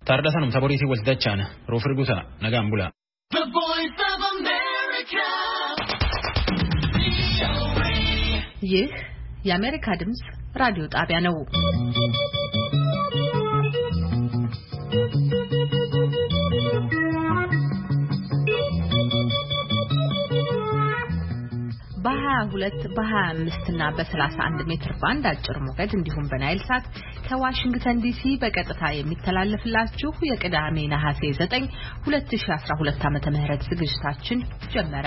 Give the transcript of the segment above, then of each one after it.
Tardasanum saborisi waltachana rofirgusa nagambula. The Voice of America. ይህ የአሜሪካ ድምጽ ራዲዮ ጣቢያ ነው። በ22 በ25 እና በ31 ሜትር ባንድ አጭር ሞገድ እንዲሁም በናይል ሳት ከዋሽንግተን ዲሲ በቀጥታ የሚተላለፍላችሁ የቅዳሜ ነሐሴ 9 2012 ዓ.ም ዝግጅታችን ጀመረ።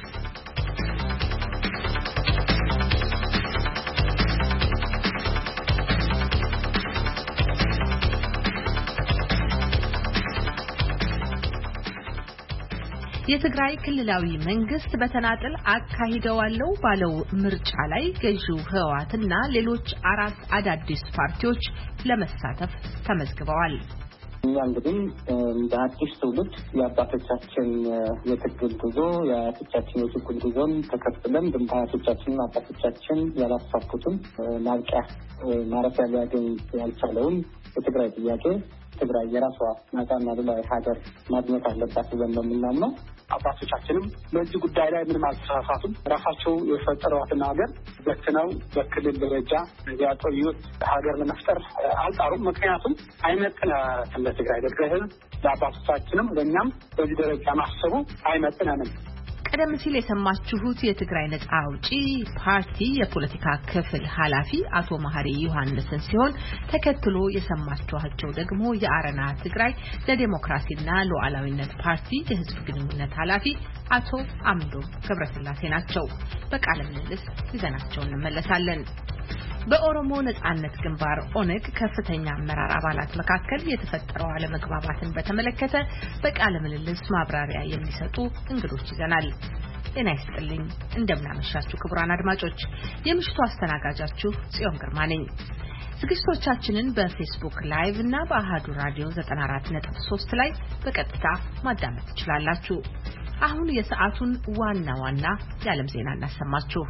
የትግራይ ክልላዊ መንግስት በተናጠል አካሂደዋለው ባለው ምርጫ ላይ ገዢው ህወሓትና ሌሎች 4 አዳዲስ ፓርቲዎች ለመሳተፍ ተመዝግበዋል። እንግዲህ እንደ አዲስ ትውልድ የአባቶቻችን የትግል ጉዞ የአባቶቻችን የትግል ጉዞን ተከትለን ድንባቶቻችንና አባቶቻችን ያላሳኩትን ማብቂያ ማረፊያ ሊያገኝ ያልቻለውን የትግራይ ጥያቄ ትግራይ የራሷ ነፃና ሉዓላዊ ሀገር ማግኘት አለባት ብለን ነው የምናምነው። አባቶቻችንም በዚህ ጉዳይ ላይ ምንም አልተሳሳቱም። ራሳቸው የፈጠሯትን ሀገር በትነው በክልል ደረጃ ያቆዩት ሀገር ለመፍጠር አልጣሩም። ምክንያቱም አይመጥንም ለትግራይ ህዝብ፣ ለአባቶቻችንም ለእኛም በዚህ ደረጃ ማሰቡ አይመጥነንም። ቀደም ሲል የሰማችሁት የትግራይ ነጻ አውጪ ፓርቲ የፖለቲካ ክፍል ኃላፊ አቶ መሐሪ ዮሐንስን ሲሆን ተከትሎ የሰማችኋቸው ደግሞ የአረና ትግራይ ለዲሞክራሲና ሉዓላዊነት ፓርቲ የህዝብ ግንኙነት ኃላፊ አቶ አምዶም ገብረስላሴ ናቸው። በቃለ ምልልስ ይዘናቸው እንመለሳለን። በኦሮሞ ነጻነት ግንባር ኦነግ ከፍተኛ አመራር አባላት መካከል የተፈጠረው አለመግባባትን በተመለከተ በቃለ ምልልስ ማብራሪያ የሚሰጡ እንግዶች ይዘናል። ጤና ይስጥልኝ፣ እንደምናመሻችሁ ክቡራን አድማጮች፣ የምሽቱ አስተናጋጃችሁ ጽዮን ግርማ ነኝ። ዝግጅቶቻችንን በፌስቡክ ላይቭ እና በአሃዱ ራዲዮ 94.3 ላይ በቀጥታ ማዳመጥ ትችላላችሁ። አሁን የሰዓቱን ዋና ዋና የዓለም ዜና እናሰማችሁ።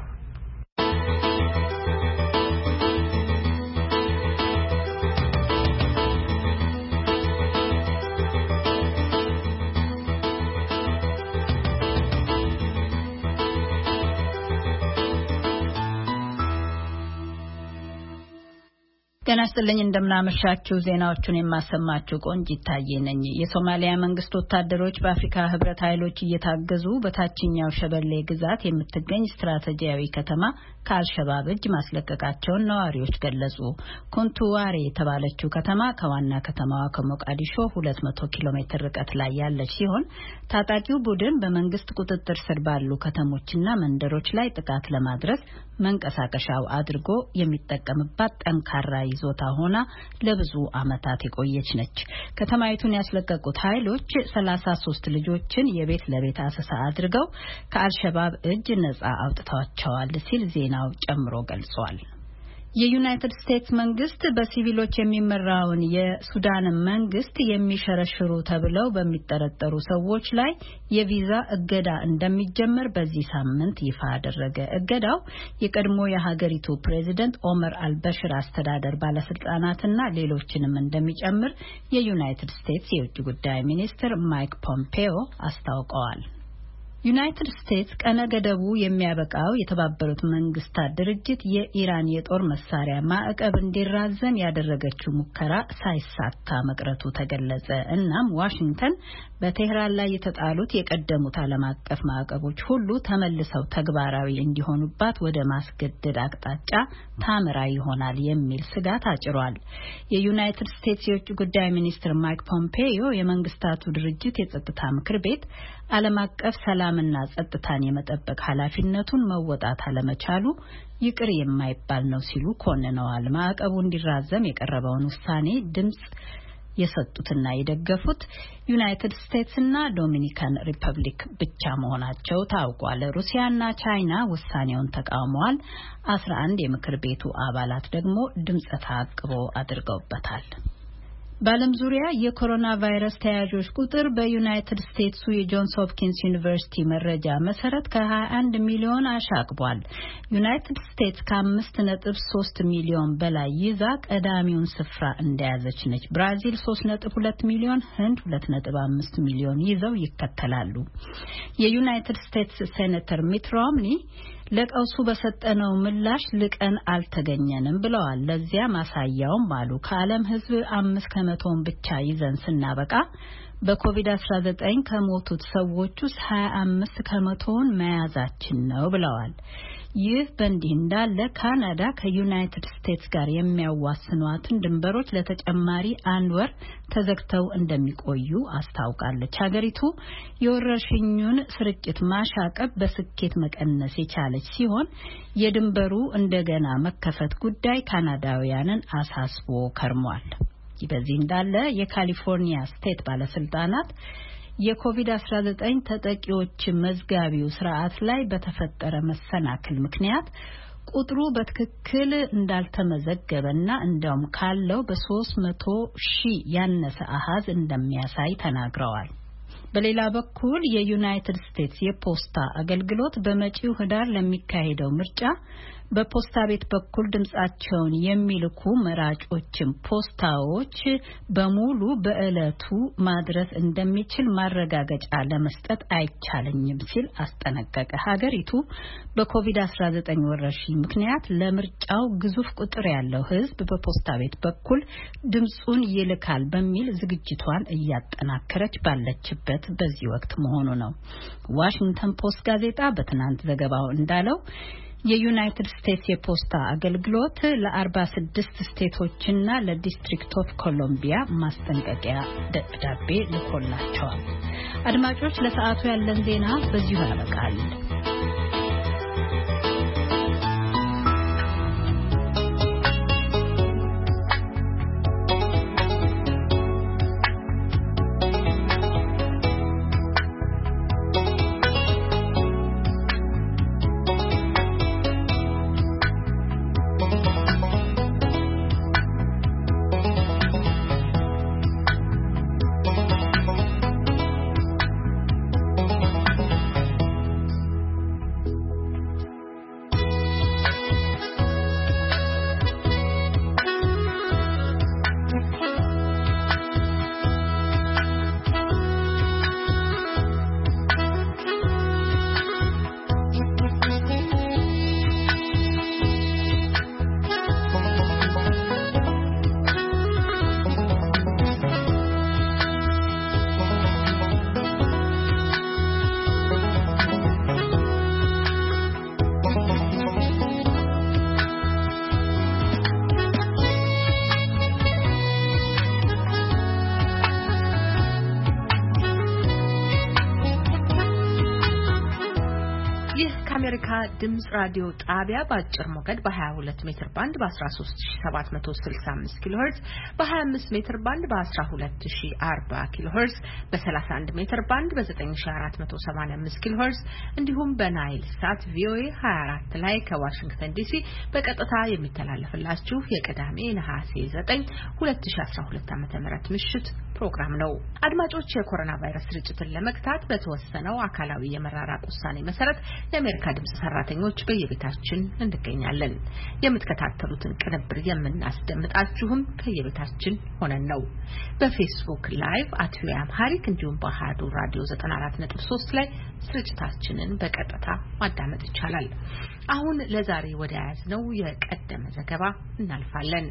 ጤና ይስጥልኝ፣ እንደምናመሻችሁ። ዜናዎቹን የማሰማችሁ ቆንጂት ታዬ ነኝ። የሶማሊያ መንግስት ወታደሮች በአፍሪካ ህብረት ኃይሎች እየታገዙ በታችኛው ሸበሌ ግዛት የምትገኝ ስትራቴጂያዊ ከተማ ከአልሸባብ እጅ ማስለቀቃቸውን ነዋሪዎች ገለጹ። ኩንቱዋሬ የተባለችው ከተማ ከዋና ከተማዋ ከሞቃዲሾ 200 ኪሎ ሜትር ርቀት ላይ ያለች ሲሆን ታጣቂው ቡድን በመንግስት ቁጥጥር ስር ባሉ ከተሞችና መንደሮች ላይ ጥቃት ለማድረስ መንቀሳቀሻው አድርጎ የሚጠቀምባት ጠንካራ ይዞታ ሆና ለብዙ አመታት የቆየች ነች። ከተማይቱን ያስለቀቁት ኃይሎች 33 ልጆችን የቤት ለቤት አሰሳ አድርገው ከአልሸባብ እጅ ነጻ አውጥተዋቸዋል ሲል ዜናው ጨምሮ ገልጿል። የዩናይትድ ስቴትስ መንግስት በሲቪሎች የሚመራውን የሱዳን መንግስት የሚሸረሽሩ ተብለው በሚጠረጠሩ ሰዎች ላይ የቪዛ እገዳ እንደሚጀመር በዚህ ሳምንት ይፋ አደረገ። እገዳው የቀድሞ የሀገሪቱ ፕሬዚደንት ኦመር አልበሽር አስተዳደር ባለስልጣናትና ሌሎችንም እንደሚጨምር የዩናይትድ ስቴትስ የውጭ ጉዳይ ሚኒስትር ማይክ ፖምፔዮ አስታውቀዋል። ዩናይትድ ስቴትስ ቀነ ገደቡ የሚያበቃው የተባበሩት መንግስታት ድርጅት የኢራን የጦር መሳሪያ ማዕቀብ እንዲራዘም ያደረገችው ሙከራ ሳይሳካ መቅረቱ ተገለጸ። እናም ዋሽንግተን በቴህራን ላይ የተጣሉት የቀደሙት ዓለም አቀፍ ማዕቀቦች ሁሉ ተመልሰው ተግባራዊ እንዲሆኑባት ወደ ማስገደድ አቅጣጫ ታመራ ይሆናል የሚል ስጋት አጭሯል። የዩናይትድ ስቴትስ የውጭ ጉዳይ ሚኒስትር ማይክ ፖምፔዮ የመንግስታቱ ድርጅት የጸጥታ ምክር ቤት ዓለም አቀፍ ሰላምና ጸጥታን የመጠበቅ ኃላፊነቱን መወጣት አለመቻሉ ይቅር የማይባል ነው ሲሉ ኮንነዋል። ማዕቀቡ እንዲራዘም የቀረበውን ውሳኔ ድምጽ የሰጡትና የደገፉት ዩናይትድ ስቴትስና ዶሚኒካን ሪፐብሊክ ብቻ መሆናቸው ታውቋል። ሩሲያና ቻይና ውሳኔውን ተቃውመዋል። 11 የምክር ቤቱ አባላት ደግሞ ድምጽ ተአቅቦ አድርገውበታል። በዓለም ዙሪያ የኮሮና ቫይረስ ተያዦች ቁጥር በዩናይትድ ስቴትሱ የጆንስ ሆፕኪንስ ዩኒቨርሲቲ መረጃ መሰረት ከ21 ሚሊዮን አሻቅቧል። ዩናይትድ ስቴትስ ከ5.3 ሚሊዮን በላይ ይዛ ቀዳሚውን ስፍራ እንደያዘች ነች። ብራዚል 3.2 ሚሊዮን፣ ህንድ 2.5 ሚሊዮን ይዘው ይከተላሉ። የዩናይትድ ስቴትስ ሴኔተር ሚት ሮምኒ ለቀውሱ በሰጠነው ምላሽ ልቀን አልተገኘንም ብለዋል። ለዚያ ማሳያውም አሉ ከዓለም ህዝብ 5% ብቻ ይዘን ስናበቃ በኮቪድ-19 ከሞቱት ሰዎች ውስጥ 25% መያዛችን ነው ብለዋል። ይህ በእንዲህ እንዳለ ካናዳ ከዩናይትድ ስቴትስ ጋር የሚያዋስኗትን ድንበሮች ለተጨማሪ 1 ወር ተዘግተው እንደሚቆዩ አስታውቃለች። ሀገሪቱ የወረርሽኙን ስርጭት ማሻቀብ በስኬት መቀነስ የቻለች ሲሆን የድንበሩ እንደገና መከፈት ጉዳይ ካናዳውያንን አሳስቦ ከርሟል። በዚህ እንዳለ የካሊፎርኒያ ስቴት ባለስልጣናት የኮቪድ-19 ተጠቂዎች መዝጋቢው ስርዓት ላይ በተፈጠረ መሰናክል ምክንያት ቁጥሩ በትክክል እንዳልተመዘገበና እንደውም ካለው በ300,000 ያነሰ አሃዝ እንደሚያሳይ ተናግረዋል። በሌላ በኩል የዩናይትድ ስቴትስ የፖስታ አገልግሎት በመጪው ህዳር ለሚካሄደው ምርጫ በፖስታ ቤት በኩል ድምጻቸውን የሚልኩ መራጮችን ፖስታዎች በሙሉ በእለቱ ማድረስ እንደሚችል ማረጋገጫ ለመስጠት አይቻለኝም ሲል አስጠነቀቀ። ሀገሪቱ በኮቪድ-19 ወረርሽኝ ምክንያት ለምርጫው ግዙፍ ቁጥር ያለው ህዝብ በፖስታ ቤት በኩል ድምጹን ይልካል በሚል ዝግጅቷን እያጠናከረች ባለችበት በዚህ ወቅት መሆኑ ነው። ዋሽንግተን ፖስት ጋዜጣ በትናንት ዘገባው እንዳለው የዩናይትድ ስቴትስ የፖስታ አገልግሎት ለ46 ስቴቶችና ለዲስትሪክት ኦፍ ኮሎምቢያ ማስጠንቀቂያ ደብዳቤ ልኮላቸዋል። አድማጮች፣ ለሰዓቱ ያለን ዜና በዚሁ ያበቃል። የአሜሪካ ድምጽ ራዲዮ ጣቢያ በአጭር ሞገድ በ22 ሜትር ባንድ በ13765 ኪሎ ሄርዝ በ25 ሜትር ባንድ በ12040 ኪሎ ሄርዝ በ31 ሜትር ባንድ በ9485 ኪሎ ሄርዝ እንዲሁም በናይል ሳት ቪኦኤ 24 ላይ ከዋሽንግተን ዲሲ በቀጥታ የሚተላለፍላችሁ የቅዳሜ ነሐሴ 9 2012 ዓ.ም ምሽት ፕሮግራም ነው። አድማጮች የኮሮና ቫይረስ ስርጭትን ለመግታት በተወሰነው አካላዊ የመራራቅ ውሳኔ መሰረት የአሜሪካ ድምጽ ሰራተኞች በየቤታችን እንገኛለን። የምትከታተሉትን ቅንብር የምናስደምጣችሁም ከየቤታችን ሆነን ነው። በፌስቡክ ላይቭ @amharic እንዲሁም በአሃዱ ራዲዮ 94.3 ላይ ስርጭታችንን በቀጥታ ማዳመጥ ይቻላል። አሁን ለዛሬ ወደ ያዝነው የቀደመ ዘገባ እናልፋለን።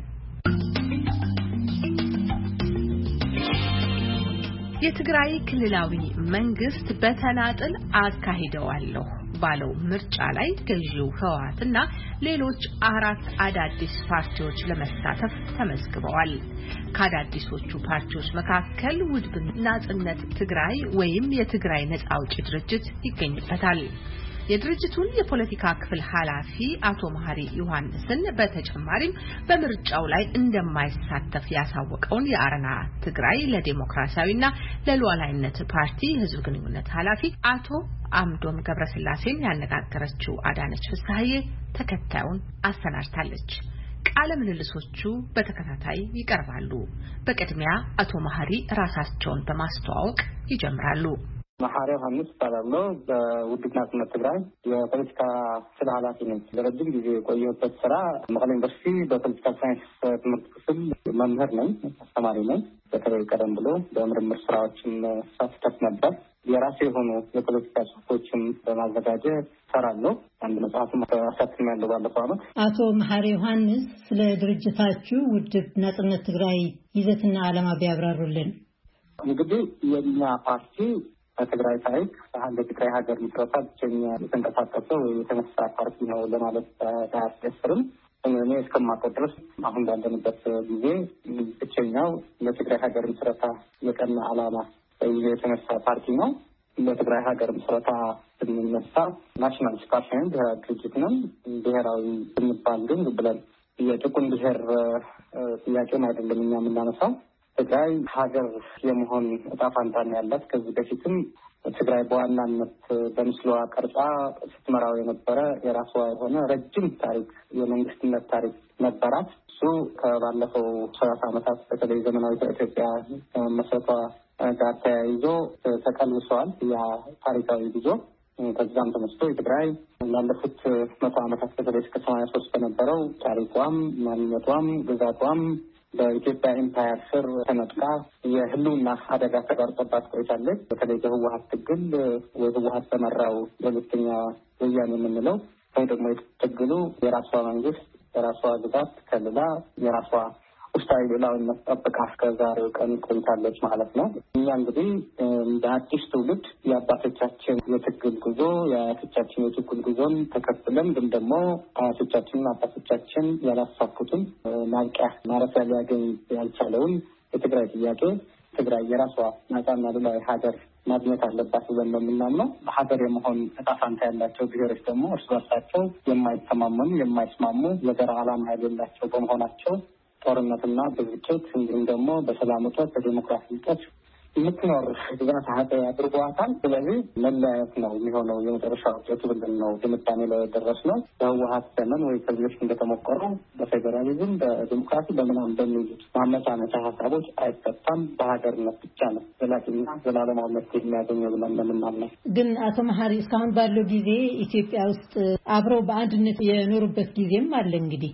የትግራይ ክልላዊ መንግስት በተናጥል አካሂደዋለሁ ባለው ምርጫ ላይ ገዢው ህወሓትና ሌሎች 4 አዳዲስ ፓርቲዎች ለመሳተፍ ተመዝግበዋል። ከአዳዲሶቹ ፓርቲዎች መካከል ውድብ ናጽነት ትግራይ ወይም የትግራይ ነጻ አውጪ ድርጅት ይገኝበታል። የድርጅቱን የፖለቲካ ክፍል ኃላፊ አቶ መሐሪ ዮሐንስን በተጨማሪም በምርጫው ላይ እንደማይሳተፍ ያሳወቀውን የአረና ትግራይ ለዲሞክራሲያዊና ለሉዓላዊነት ፓርቲ ህዝብ ግንኙነት ኃላፊ አቶ አምዶም ገብረስላሴን ያነጋገረችው አዳነች ፍስሐዬ ተከታዩን አሰናድታለች። ቃለ ምልልሶቹ በተከታታይ ይቀርባሉ። በቅድሚያ አቶ መሐሪ ራሳቸውን በማስተዋወቅ ይጀምራሉ። መሐሪ ዮሐንስ ባላለው በውድብ ናጽነት ትግራይ የፖለቲካ ስራ ኃላፊ ነኝ። ለረጅም ጊዜ የቆየሁበት ስራ መቀሌ ዩኒቨርሲቲ በፖለቲካ ሳይንስ ትምህርት ክፍል መምህር ነኝ፣ አስተማሪ ነኝ። በተለይ ቀደም ብሎ በምርምር ስራዎችን ሳተፍ ነበር። የራሴ የሆኑ የፖለቲካ ጽሁፎችን በማዘጋጀት እሰራለሁ። አንድ መጽሐፍም አሳትሜያለሁ ባለፈው ዓመት። አቶ መሐሪ ዮሐንስ ስለ ድርጅታችሁ ውድብ ናጽነት ትግራይ ይዘትና ዓላማ ቢያብራሩልን። እንግዲህ የኛ ፓርቲ በትግራይ ታሪክ ለትግራይ ሀገር ምስረታ ብቸኛ የተንቀሳቀሰው የተነሳ ፓርቲ ነው ለማለት አያስደፍርም። እኔ እስከማውቀው ድረስ አሁን ባለንበት ጊዜ ብቸኛው ለትግራይ ሀገር ምስረታ የቀና ዓላማ ይዞ የተነሳ ፓርቲ ነው። ለትግራይ ሀገር ምስረታ ስንነሳ ናሽናል ፓርቲ ብሔራዊ ድርጅት ነው። ብሔራዊ ስንባል ግን ብለን የጭቁን ብሔር ጥያቄም አይደለም እኛ የምናነሳው። ትግራይ ሀገር የመሆን እጣ ፋንታ ያላት ከዚህ በፊትም ትግራይ በዋናነት በምስሏ ቀርጻ ስትመራው የነበረ የራሷ የሆነ ረጅም ታሪክ የመንግስትነት ታሪክ ነበራት። እሱ ከባለፈው 30 ዓመታት በተለይ ዘመናዊ ኢትዮጵያ መሰረቷ ጋር ተያይዞ ተቀልብሰዋል ያ ታሪካዊ ጉዞ። ከዛም ተነስቶ የትግራይ ላለፉት 100 ዓመታት በተለይ እስከ 83 በነበረው ታሪኳም ማንነቷም ግዛቷም በኢትዮጵያ ኢምፓየር ስር ተነጥቃ የህልውና አደጋ ተጋርጦባት ቆይታለች። በተለይ በህወሀት ትግል ወይ ህወሀት በመራው የሁለተኛ ወያኔ የምንለው ወይ ደግሞ ትግሉ የራሷ መንግስት የራሷ ግዛት ከልላ የራሷ ውስጣዊ ሉዓላዊነት ጠብቃ እስከ ዛሬው ቀን ቆይታለች ማለት ነው። እኛ እንግዲህ እንደ አዲስ ትውልድ የአባቶቻችን የትግል ጉዞ የአያቶቻችን የትግል ጉዞን ተከትለን ግን ደግሞ አያቶቻችንና አባቶቻችን ያላሳኩትን ማብቂያ ማረፊያ ሊያገኝ ያልቻለውን የትግራይ ጥያቄ ትግራይ የራሷ ነጻና ሉዓላዊ ሀገር ማግኘት አለባት ብለን ነው የምናምነው። ሀገር የመሆን እጣ ፈንታ ያላቸው ብሔሮች ደግሞ እርስ በርሳቸው የማይተማመኑ የማይስማሙ የጋራ ዓላማ የሌላቸው በመሆናቸው ጦርነትና ብዝጭት እንዲሁም ደግሞ በሰላም እጦት በዲሞክራሲ እጦት የምትኖር ግዛት ሀገር አድርጓታል። ስለዚህ መለያየት ነው የሚሆነው የመጨረሻ ውጤቱ ብለን ነው ድምዳሜ ላይ የደረስነው። በህወሀት ዘመን ወይ ከዚህ እንደተሞከረው በፌዴራሊዝም በዲሞክራሲ በምናምን በሚሉት ማመቻመቻ ሀሳቦች አይፈታም። በሀገርነት ብቻ ነው ዘላቂና ዘላለማዊ መፍትሄ የሚያገኘው ብለን እንደምናምነው። ግን አቶ መሐሪ እስካሁን ባለው ጊዜ ኢትዮጵያ ውስጥ አብረው በአንድነት የኖሩበት ጊዜም አለ። እንግዲህ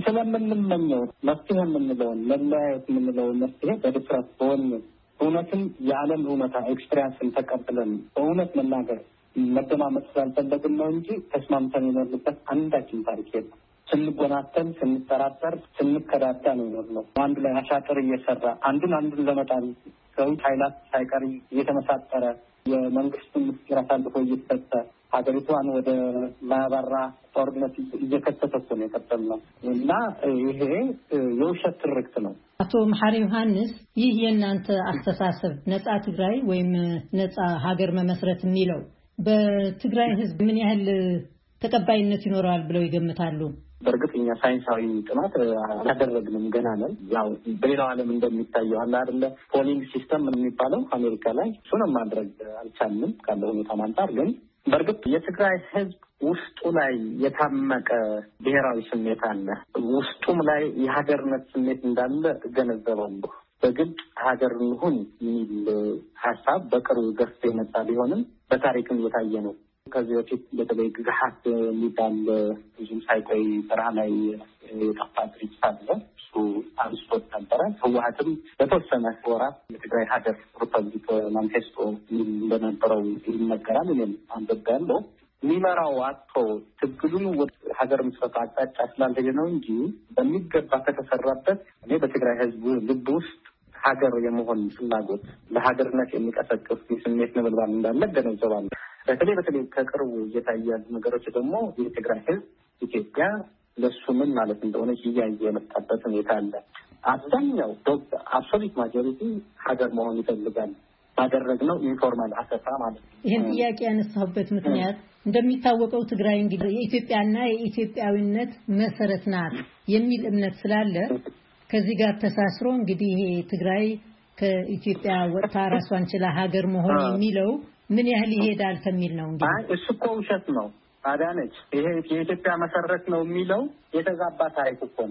ስለምንመኘው መፍትሄ የምንለውን መለያየት የምንለውን መፍትሄ በድፍረት በሆን እውነትን የዓለም እውነታ ኤክስፔሪንስን ተቀብለን በእውነት መናገር መደማመጥ ስላልፈለግን ነው እንጂ ተስማምተን የኖርንበት አንዳችን ታሪክ የለም። ስንጎናተን፣ ስንጠራጠር፣ ስንከዳዳ ነው የኖርነው። አንዱ ላይ አሻጥር እየሰራ አንዱን ለመጣል ከውጭ ኃይላት ሳይቀር እየተመሳጠረ የመንግስቱን ምስጢር አሳልፎ እየሰጠ ሀገሪቷን ወደ ማያባራ ጦርነት እየከተተ እኮ ነው የቀጠልነው እና ይሄ የውሸት ትርክት ነው። አቶ መሐሪ ዮሐንስ ይህ የእናንተ አስተሳሰብ ነጻ ትግራይ ወይም ነጻ ሀገር መመስረት የሚለው በትግራይ ሕዝብ ምን ያህል ተቀባይነት ይኖረዋል ብለው ይገምታሉ? በእርግጥ እኛ ሳይንሳዊ ጥናት አላደረግንም ገና ነን። ያው በሌላው ዓለም እንደሚታየው አለ አይደለ ፖሊንግ ሲስተም የሚባለው አሜሪካ ላይ እሱንም ማድረግ አልቻልንም ካለው ሁኔታ አንፃር። ግን በእርግጥ የትግራይ ህዝብ ውስጡ ላይ የታመቀ ብሔራዊ ስሜት አለ። ውስጡም ላይ የሀገርነት ስሜት እንዳለ እገነዘባለሁ። በግድ ሀገር እንሁን የሚል ሀሳብ በቅርቡ ገፍቶ የመጣ ቢሆንም በታሪክም እየታየ ነው። ከዚህ በፊት በተለይ ግዛት የሚባል ብዙም ሳይቆይ በረሃ ላይ የጠፋ ድርጅት አለ። እሱ አንስቶት ነበረ። ህወሀትም በተወሰነ ወራት የትግራይ ሀገር ሪፐብሊክ ማንፌስቶ እንደነበረው ይነገራል። እኔም አንብቤያለሁ። የሚመራው አጥቶ ትግሉን ወደ ሀገር ምስረታ አቅጣጫ ስላልሄደ ነው እንጂ በሚገባ ከተሰራበት እኔ በትግራይ ህዝብ ልብ ውስጥ ሀገር የመሆን ፍላጎት ለሀገርነት የሚቀሰቅስ የስሜት ነበልባል እንዳለ እገነዘባለሁ። በተለይ ከቅርቡ እየታዩ ያሉ ነገሮች ደግሞ የትግራይ ህዝብ ኢትዮጵያ ለሱ ምን ማለት እንደሆነ እያየ የመጣበት ሁኔታ አለ። አብዛኛው አብሶሉት ማጆሪቲ ሀገር መሆን ይፈልጋል። ባደረግነው ኢንፎርማል አሰሳ ማለት ነው። ይህን ጥያቄ ያነሳሁበት ምክንያት እንደሚታወቀው ትግራይ እንግዲህ የኢትዮጵያና የኢትዮጵያዊነት መሰረት ናት የሚል እምነት ስላለ ከዚህ ጋር ተሳስሮ እንግዲህ ይሄ ትግራይ ከኢትዮጵያ ወጥታ ራሷን ችላ ሀገር መሆን የሚለው ምን ያህል ይሄዳል ከሚል ነው። እንግዲህ እሱ እኮ ውሸት ነው። አዳነች ይሄ የኢትዮጵያ መሰረት ነው የሚለው የተዛባ ታሪክ እኮ ነው።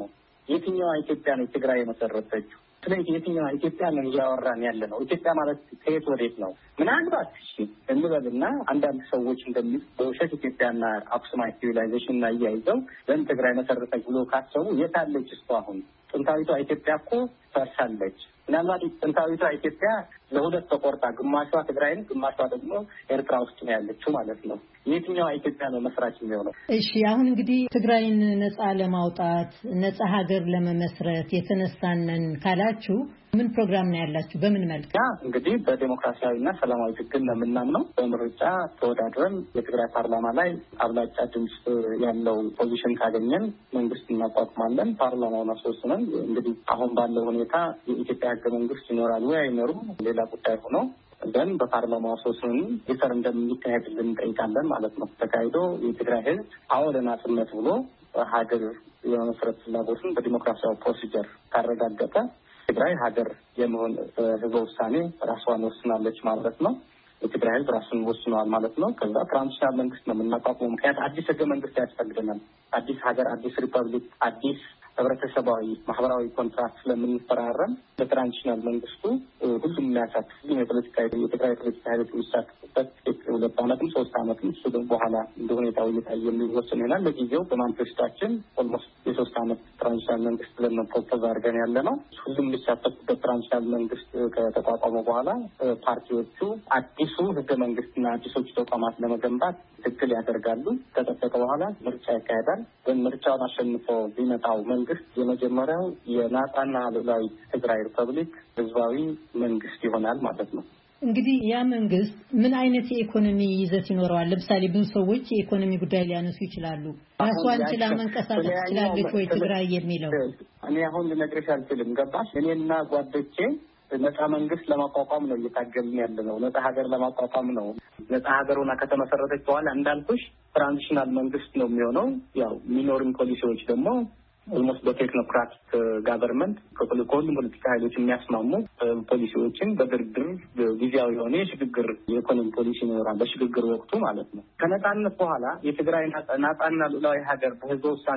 የትኛዋ ኢትዮጵያ ነው ትግራይ የመሰረተችው? ስለዚህ የትኛዋ ኢትዮጵያ ነው እያወራን ያለ ነው? ኢትዮጵያ ማለት ከየት ወዴት ነው? ምናልባት እሺ እንበልና አንዳንድ ሰዎች እንደሚል በውሸት ኢትዮጵያና አክሱማይት ሲቪላይዜሽን እና እያይዘው ለምን ትግራይ መሰረተች ብሎ ካሰቡ የታለች እሷ? አሁን ጥንታዊቷ ኢትዮጵያ እኮ ፈርሳለች። ምናልባት ጥንታዊቷ ኢትዮጵያ ለሁለት ተቆርጣ ግማሿ ትግራይን ግማሿ ደግሞ ኤርትራ ውስጥ ነው ያለችው ማለት ነው። የትኛዋ ኢትዮጵያ ነው መስራች የሚሆነው? እሺ አሁን እንግዲህ ትግራይን ነጻ ለማውጣት ነጻ ሀገር ለመመስረት የተነሳነን ካላችሁ ምን ፕሮግራም ነው ያላችሁ? በምን መልክ? እንግዲህ በዲሞክራሲያዊና ሰላማዊ ትግል ነው የምናምነው። በምርጫ ተወዳድረን የትግራይ ፓርላማ ላይ አብላጫ ድምፅ ያለው ፖዚሽን ካገኘን መንግስት እናቋቁማለን። ፓርላማውን አስወስነን እንግዲህ አሁን ባለው ሁኔታ የኢትዮጵያ ህገ መንግስት ይኖራል ወይ አይኖሩም ሌላ ጉዳይ ሆኖ ግን በፓርላማው አስወስነን ይሰር እንደሚካሄድልን እንጠይቃለን ማለት ነው። ተካሂዶ የትግራይ ህዝብ አዎ ለናጽነት ብሎ ሀገር የመመስረት ፍላጎትን በዲሞክራሲያዊ ፕሮሲጀር ካረጋገጠ ትግራይ ሀገር የመሆን ህዝበ ውሳኔ ራሷን ወስናለች ማለት ነው። የትግራይ ህዝብ ራሱን ወስነዋል ማለት ነው። ከዛ ትራንዚሽናል መንግስት ነው የምናቋቁመው። ምክንያቱም አዲስ ህገ መንግስት ያስፈልገናል። አዲስ ሀገር፣ አዲስ ሪፐብሊክ፣ አዲስ ህብረተሰባዊ ማህበራዊ ኮንትራክት ስለምንፈራረም በትራንዚሽናል መንግስቱ ሁሉም የሚያሳትፍ ሁሉም የትግራይ ፖለቲካ ኃይሎች የሚሳተፉበት 2 ዓመትም 3 ዓመትም እሱ በኋላ እንደ ሁኔታው እየታየ የሚወሰን ይሆናል። ለጊዜው በማንፌስታችን ኦልሞስት የ3 ዓመት ትራንዚሽናል መንግስት ብለን ነው ፕሮፖዝ አድርገን ያለ ነው። ሁሉም የሚሳተፉበት ትራንዚሽናል መንግስት ከተቋቋመ በኋላ ፓርቲዎቹ አዲሱ ህገ መንግስትና አዲሶቹ ተቋማት ለመገንባት ትግል ያደርጋሉ። ከጠበቀ በኋላ ምርጫ ይካሄዳል። ምርጫውን አሸንፎ ቢመጣው መንግስት የመጀመሪያው የነጻና ሉዓላዊ ትግራይ ሪፐብሊክ ህዝባዊ መንግስት ይሆናል ማለት ነው። እንግዲህ ያ መንግስት ምን አይነት የኢኮኖሚ ይዘት ይኖረዋል? ለምሳሌ ብዙ ሰዎች የኢኮኖሚ ጉዳይ ሊያነሱ ይችላሉ። ራሷን ችላ መንቀሳቀስ ትችላለች ወይ ትግራይ የሚለው እኔ አሁን ልነግርሽ አልችልም። ገባሽ? እኔና ጓዶቼ ነጻ መንግስት ለማቋቋም ነው እየታገልን ያለ ነው። ነጻ ሀገር ለማቋቋም ነው። ነጻ ሀገር ሆና ከተመሰረተች በኋላ እንዳልኩሽ ትራንዚሽናል መንግስት ነው የሚሆነው። ያው ሚኖሪንግ ፖሊሲዎች ደግሞ ኦልሞስት በቴክኖክራቲክ ጋቨርንመንት ከሁሉም ፖለቲካ ኃይሎች የሚያስማሙ ፖሊሲዎችን በድርድር ጊዜያዊ የሆነ የሽግግር የኢኮኖሚ ፖሊሲ ይኖራል በሽግግር ወቅቱ ማለት ነው። ከነጻነት በኋላ የትግራይ ነጻና ሉዓላዊ ሀገር በህዝበ ውሳኔ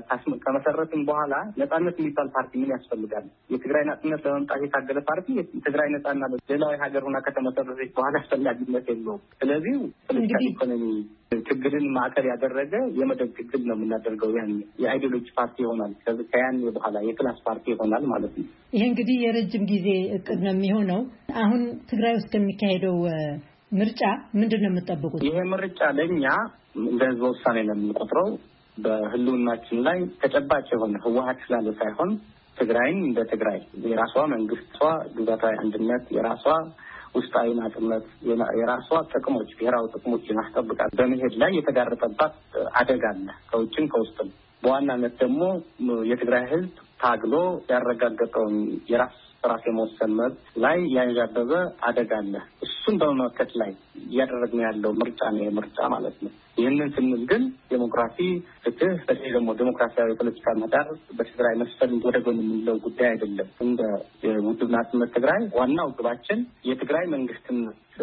ከመሰረትን በኋላ ነጻነት የሚባል ፓርቲ ምን ያስፈልጋል? የትግራይ ነጻነት ለመምጣት የታገለ ፓርቲ የትግራይ ነጻና ሉዓላዊ ሀገር ሆና ከተመሰረተች በኋላ አስፈላጊነት የለውም። ስለዚህ ፖለቲካል ኢኮኖሚ ትግልን ማዕከል ያደረገ የመደብ ትግል ነው የምናደርገው። ያን የአይዲዮሎጂ ፓርቲ ይሆናል። ከያን በኋላ የክላስ ፓርቲ ይሆናል ማለት ነው። ይሄ እንግዲህ የረጅም ጊዜ እቅድ ነው የሚሆነው። አሁን ትግራይ ውስጥ ከሚካሄደው ምርጫ ምንድን ነው የምትጠብቁት? ይሄ ምርጫ ለእኛ እንደ ህዝበ ውሳኔ ነው የምንቆጥረው። በህልውናችን ላይ ተጨባጭ የሆነ ህወሀት ስላለ ሳይሆን ትግራይን እንደ ትግራይ የራሷ መንግስቷ ግዛታዊ አንድነት የራሷ ውስጣዊ ናጽነት የራሷ ጥቅሞች ብሔራዊ ጥቅሞችን አስጠብቃ በመሄድ ላይ የተጋረጠባት አደጋ አለ ከውጭም ከውስጥም። በዋናነት ደግሞ የትግራይ ህዝብ ታግሎ ያረጋገጠውን የራስ የመወሰን መብት ላይ ያንዣበበ አደጋ አለ። እሱን በመመከት ላይ እያደረግነው ያለው ምርጫ ነው የምርጫ ማለት ነው። ይህንን ስንል ግን ዴሞክራሲ፣ ፍትህ፣ በተለይ ደግሞ ዴሞክራሲያዊ የፖለቲካ ምህዳር በትግራይ መስፈን ወደ ጎን የምንለው ጉዳይ አይደለም። እንደ ውድብ ናጽነት ትግራይ ዋናው ግባችን የትግራይ መንግስትን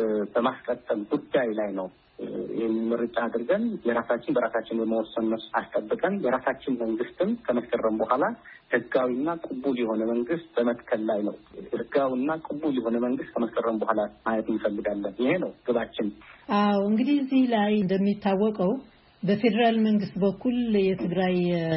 በማስቀጠል ጉዳይ ላይ ነው። ይህን ምርጫ አድርገን የራሳችን በራሳችን የመወሰን መብት አስጠብቀን የራሳችን መንግስትን ከመስከረም በኋላ ህጋዊና ቅቡል የሆነ መንግስት በመትከል ላይ ነው። ህጋዊና ቅቡል የሆነ መንግስት ከመስከረም በኋላ ማየት እንፈልጋለን። ይሄ ነው ግባችን። አዎ እንግዲህ እዚህ ላይ እንደሚታወቀው በፌዴራል መንግስት በኩል የትግራይ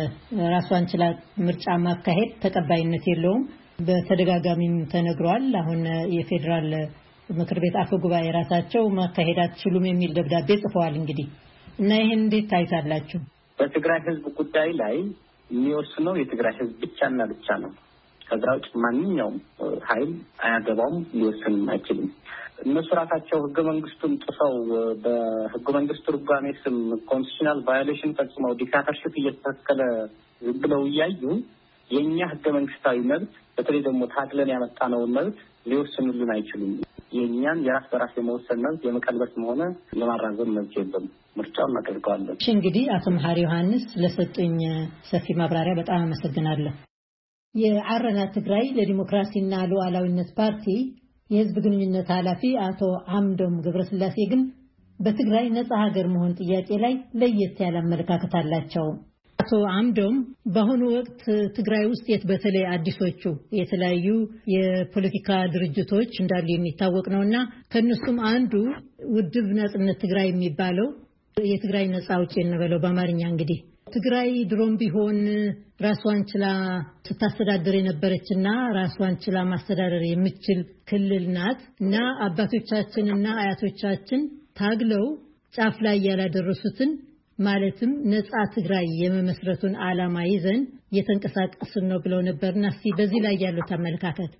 ራሷን ችላ ምርጫ ማካሄድ ተቀባይነት የለውም። በተደጋጋሚም ተነግሯል። አሁን የፌዴራል ምክር ቤት አፈ ጉባኤ ራሳቸው ማካሄድ አትችሉም የሚል ደብዳቤ ጽፈዋል። እንግዲህ እና ይሄን እንዴት ታይታላችሁ? በትግራይ ህዝብ ጉዳይ ላይ የሚወስነው የትግራይ ህዝብ ብቻና ብቻ ነው። ከዛ ውጭ ማንኛውም ኃይል አያገባውም፣ ሊወስንም አይችልም። እነሱ ራሳቸው ህገ መንግስቱን ጥሰው በህገ መንግስቱ ርጓሜ ስም ኮንስቲቱሽናል ቫዮሌሽን ፈጽመው ዲክታተርሺፕ እየተተከለ ብለው እያዩ የእኛ ህገ መንግስታዊ መብት በተለይ ደግሞ ታግለን ያመጣነውን መብት ሊወስኑልን አይችሉም። የእኛን የራስ በራስ የመወሰን መብት የመቀልበስም ሆነ የማራዘም መብት የለም። ምርጫውን እናደርገዋለን። እንግዲህ አቶ መሐሪ ዮሐንስ ለሰጡኝ ሰፊ ማብራሪያ በጣም አመሰግናለሁ። የአረና ትግራይ ለዲሞክራሲና ሉዓላዊነት ፓርቲ የህዝብ ግንኙነት ኃላፊ አቶ አምዶም ገብረስላሴ ግን በትግራይ ነጻ ሀገር መሆን ጥያቄ ላይ ለየት ያለ አመለካከት አላቸው። አቶ አምዶም በአሁኑ ወቅት ትግራይ ውስጥ በተለይ አዲሶቹ የተለያዩ የፖለቲካ ድርጅቶች እንዳሉ የሚታወቅ ነውና ከነሱም አንዱ ውድብ ናጽነት ትግራይ የሚባለው የትግራይ ነጻ አውጪ እንበለው በአማርኛ እንግዲህ ትግራይ ድሮም ቢሆን ራስዋን ችላ ስታስተዳደር የነበረችና ራስዋን ችላ ማስተዳደር የምትችል ክልል ናት እና አባቶቻችንና አያቶቻችን ታግለው ጫፍ ላይ ያላደረሱትን ማለትም ነጻ ትግራይ የመመስረቱን ዓላማ ይዘን የተንቀሳቀስን ነው ብለው ነበርና እስቲ በዚህ ላይ ያለው ተመልካከት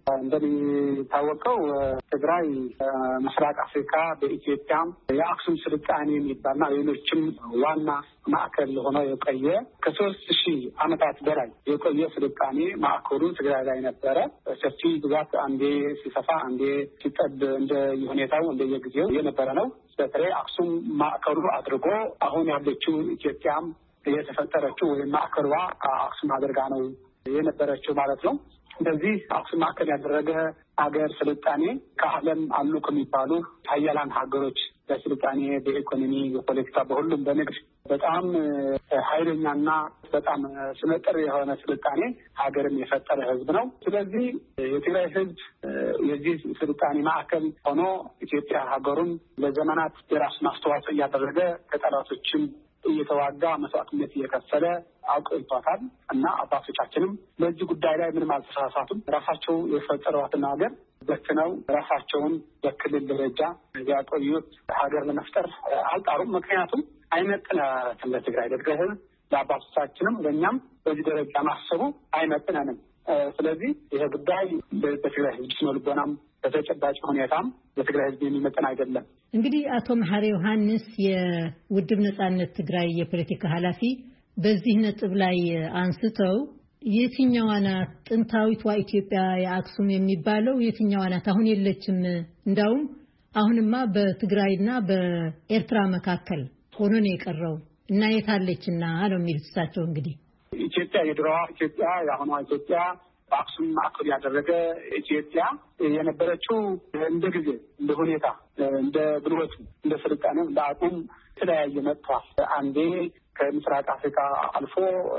እንደሚታወቀው ትግራይ ምስራቅ አፍሪካ በኢትዮጵያ የአክሱም ስልጣኔ የሚባልና ሌሎችም ዋና ማዕከል ሆኖ የቆየ ከ3000 ዓመታት በላይ የቆየ ስልጣኔ ማዕከሉ ትግራይ ላይ ነበረ። ሰፊ ግዛት አንዴ ሲሰፋ አንዴ ሲጠብ እንደ ሁኔታው እንደየጊዜው የነበረ ነው። በተለይ አክሱም ማዕከሉ አድርጎ አሁን ያለችው ኢትዮጵያም የተፈጠረችው ወይም ማዕከሏ አክሱም አድርጋ ነው የነበረችው ማለት ነው። እንደዚህ አክሱም ማዕከል ያደረገ ሀገር ስልጣኔ ከዓለም አሉ ከሚባሉ ሀያላን ሀገሮች በስልጣኔ፣ በኢኮኖሚ፣ በፖለቲካ፣ በሁሉም በንግድ በጣም ኃይለኛና በጣም ስመጥር የሆነ ስልጣኔ ሀገርን የፈጠረ ህዝብ ነው። ስለዚህ የትግራይ ህዝብ የዚህ ስልጣኔ ማዕከል ሆኖ ኢትዮጵያ ሀገሩን ለዘመናት የራሱን አስተዋጽኦ እያደረገ ከጠላቶችም እየተዋጋ መስዋዕትነት እየከፈለ አቆይቷታል እና አባቶቻችንም በዚህ ጉዳይ ላይ ምንም አልተሳሳቱም። ራሳቸው የፈጠሯትን ሀገር በትነው ራሳቸውን በክልል ደረጃ ያቆዩት ሀገር ለመፍጠር አልጣሩም። ምክንያቱም አይመጥነንም ለትግራይ ህዝብ ለአባቶቻችንም ለእኛም በዚህ ደረጃ ማሰቡ አይመጥነንም። ስለዚህ ይሄ ጉዳይ በትግራይ ህዝብ ስነልቦናም በተጨባጭ ሁኔታም በትግራይ ህዝብ የሚመጥን አይደለም። እንግዲህ አቶ መሐሪ ዮሐንስ የውድብ ነጻነት ትግራይ የፖለቲካ ኃላፊ በዚህ ነጥብ ላይ አንስተው የትኛዋ ናት ጥንታዊቷ ኢትዮጵያ የአክሱም የሚባለው የትኛዋ ናት? አሁን የለችም። እንዳውም አሁንማ በትግራይና በኤርትራ መካከል ሆኖ ነው የቀረው እና የታለችና ነው የሚሉት እሳቸው። እንግዲህ ኢትዮጵያ የድሮዋ ኢትዮጵያ የአሁኗ ኢትዮጵያ በአክሱም ማዕከል ያደረገ ኢትዮጵያ የነበረችው እንደ ጊዜ እንደ ሁኔታ እንደ ብልወቱ እንደ ስልጣኔው እንደ አቅም የተለያየ መጥቷል። አንዴ ከምስራቅ አፍሪካ አልፎ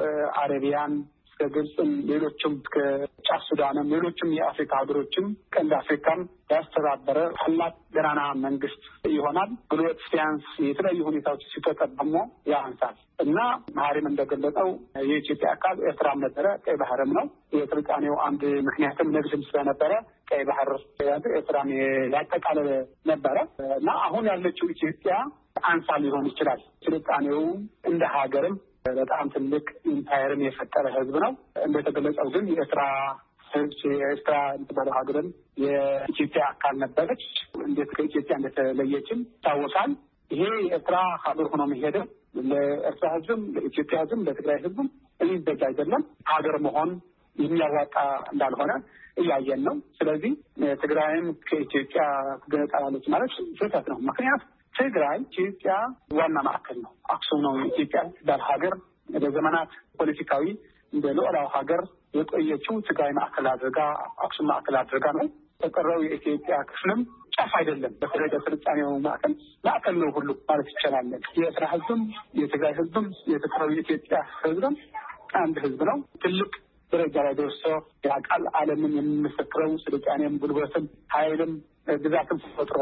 አረቢያን እስከ ግብፅም ሌሎችም እስከ ጫፍ ሱዳንም ሌሎችም የአፍሪካ ሀገሮችም ቀንድ አፍሪካም ያስተባበረ ታላቅ ገናና መንግስት ይሆናል። ብልወት ሲያንስ የተለያዩ ሁኔታዎች ሲፈጠር ደግሞ ያንሳል እና መሐሪም እንደገለጸው የኢትዮጵያ አካል ኤርትራም ነበረ፣ ቀይ ባህርም ነው። የስልጣኔው አንድ ምክንያትም ንግድም ስለነበረ ቀይ ባህር ኤርትራም ያጠቃለለ ነበረ እና አሁን ያለችው ኢትዮጵያ አንሳ ሊሆን ይችላል። ስልጣኔው እንደ ሀገርም በጣም ትልቅ ኢምፓየርን የፈጠረ ህዝብ ነው። እንደተገለጸው ግን የኤርትራ ህዝብ የኤርትራ የምትባለው ሀገርም የኢትዮጵያ አካል ነበረች። እንዴት ከኢትዮጵያ እንደተለየችም ይታወሳል። ይሄ የኤርትራ ሀገር ሆኖ መሄድም ለኤርትራ ህዝብም ለኢትዮጵያ ህዝብም ለትግራይ ህዝብም የሚበጅ አይደለም። ሀገር መሆን የሚያዋጣ እንዳልሆነ እያየን ነው። ስለዚህ ትግራይም ከኢትዮጵያ ትገነጠላለች ማለት ስህተት ነው። ምክንያት ትግራይ ኢትዮጵያ ዋና ማዕከል ነው። አክሱም ነው ኢትዮጵያ ባል ሀገር በዘመናት ፖለቲካዊ እንደ ሉዓላዊ ሀገር የቆየችው ትግራይ ማዕከል አድርጋ አክሱም ማዕከል አድርጋ ነው። ተቀረው የኢትዮጵያ ክፍልም ጫፍ አይደለም። በተለይ በስልጣኔው ማዕከል ነው ሁሉ ማለት ይቻላል። የኤርትራ ህዝብም የትግራይ ህዝብም የተቀረው የኢትዮጵያ ህዝብም አንድ ህዝብ ነው። ትልቅ ደረጃ ላይ ደርሶ ያቃል ዓለምን የሚመሰክረው ስልጣኔም ጉልበትም ኃይልም ግዛትም ፈጥሮ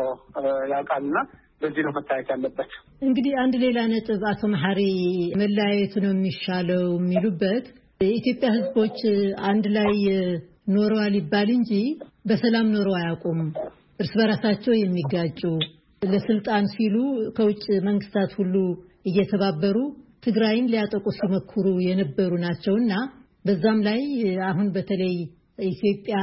ያውቃልና በዚህ ነው መታየት ያለበት። እንግዲህ አንድ ሌላ ነጥብ አቶ መሐሪ መለያየቱ ነው የሚሻለው የሚሉበት የኢትዮጵያ ህዝቦች አንድ ላይ ኖረዋል ይባል እንጂ በሰላም ኖረው አያውቁም። እርስ በራሳቸው የሚጋጩ ለስልጣን ሲሉ ከውጭ መንግስታት ሁሉ እየተባበሩ ትግራይን ሊያጠቁ ሲመክሩ የነበሩ ናቸውና በዛም ላይ አሁን በተለይ ኢትዮጵያ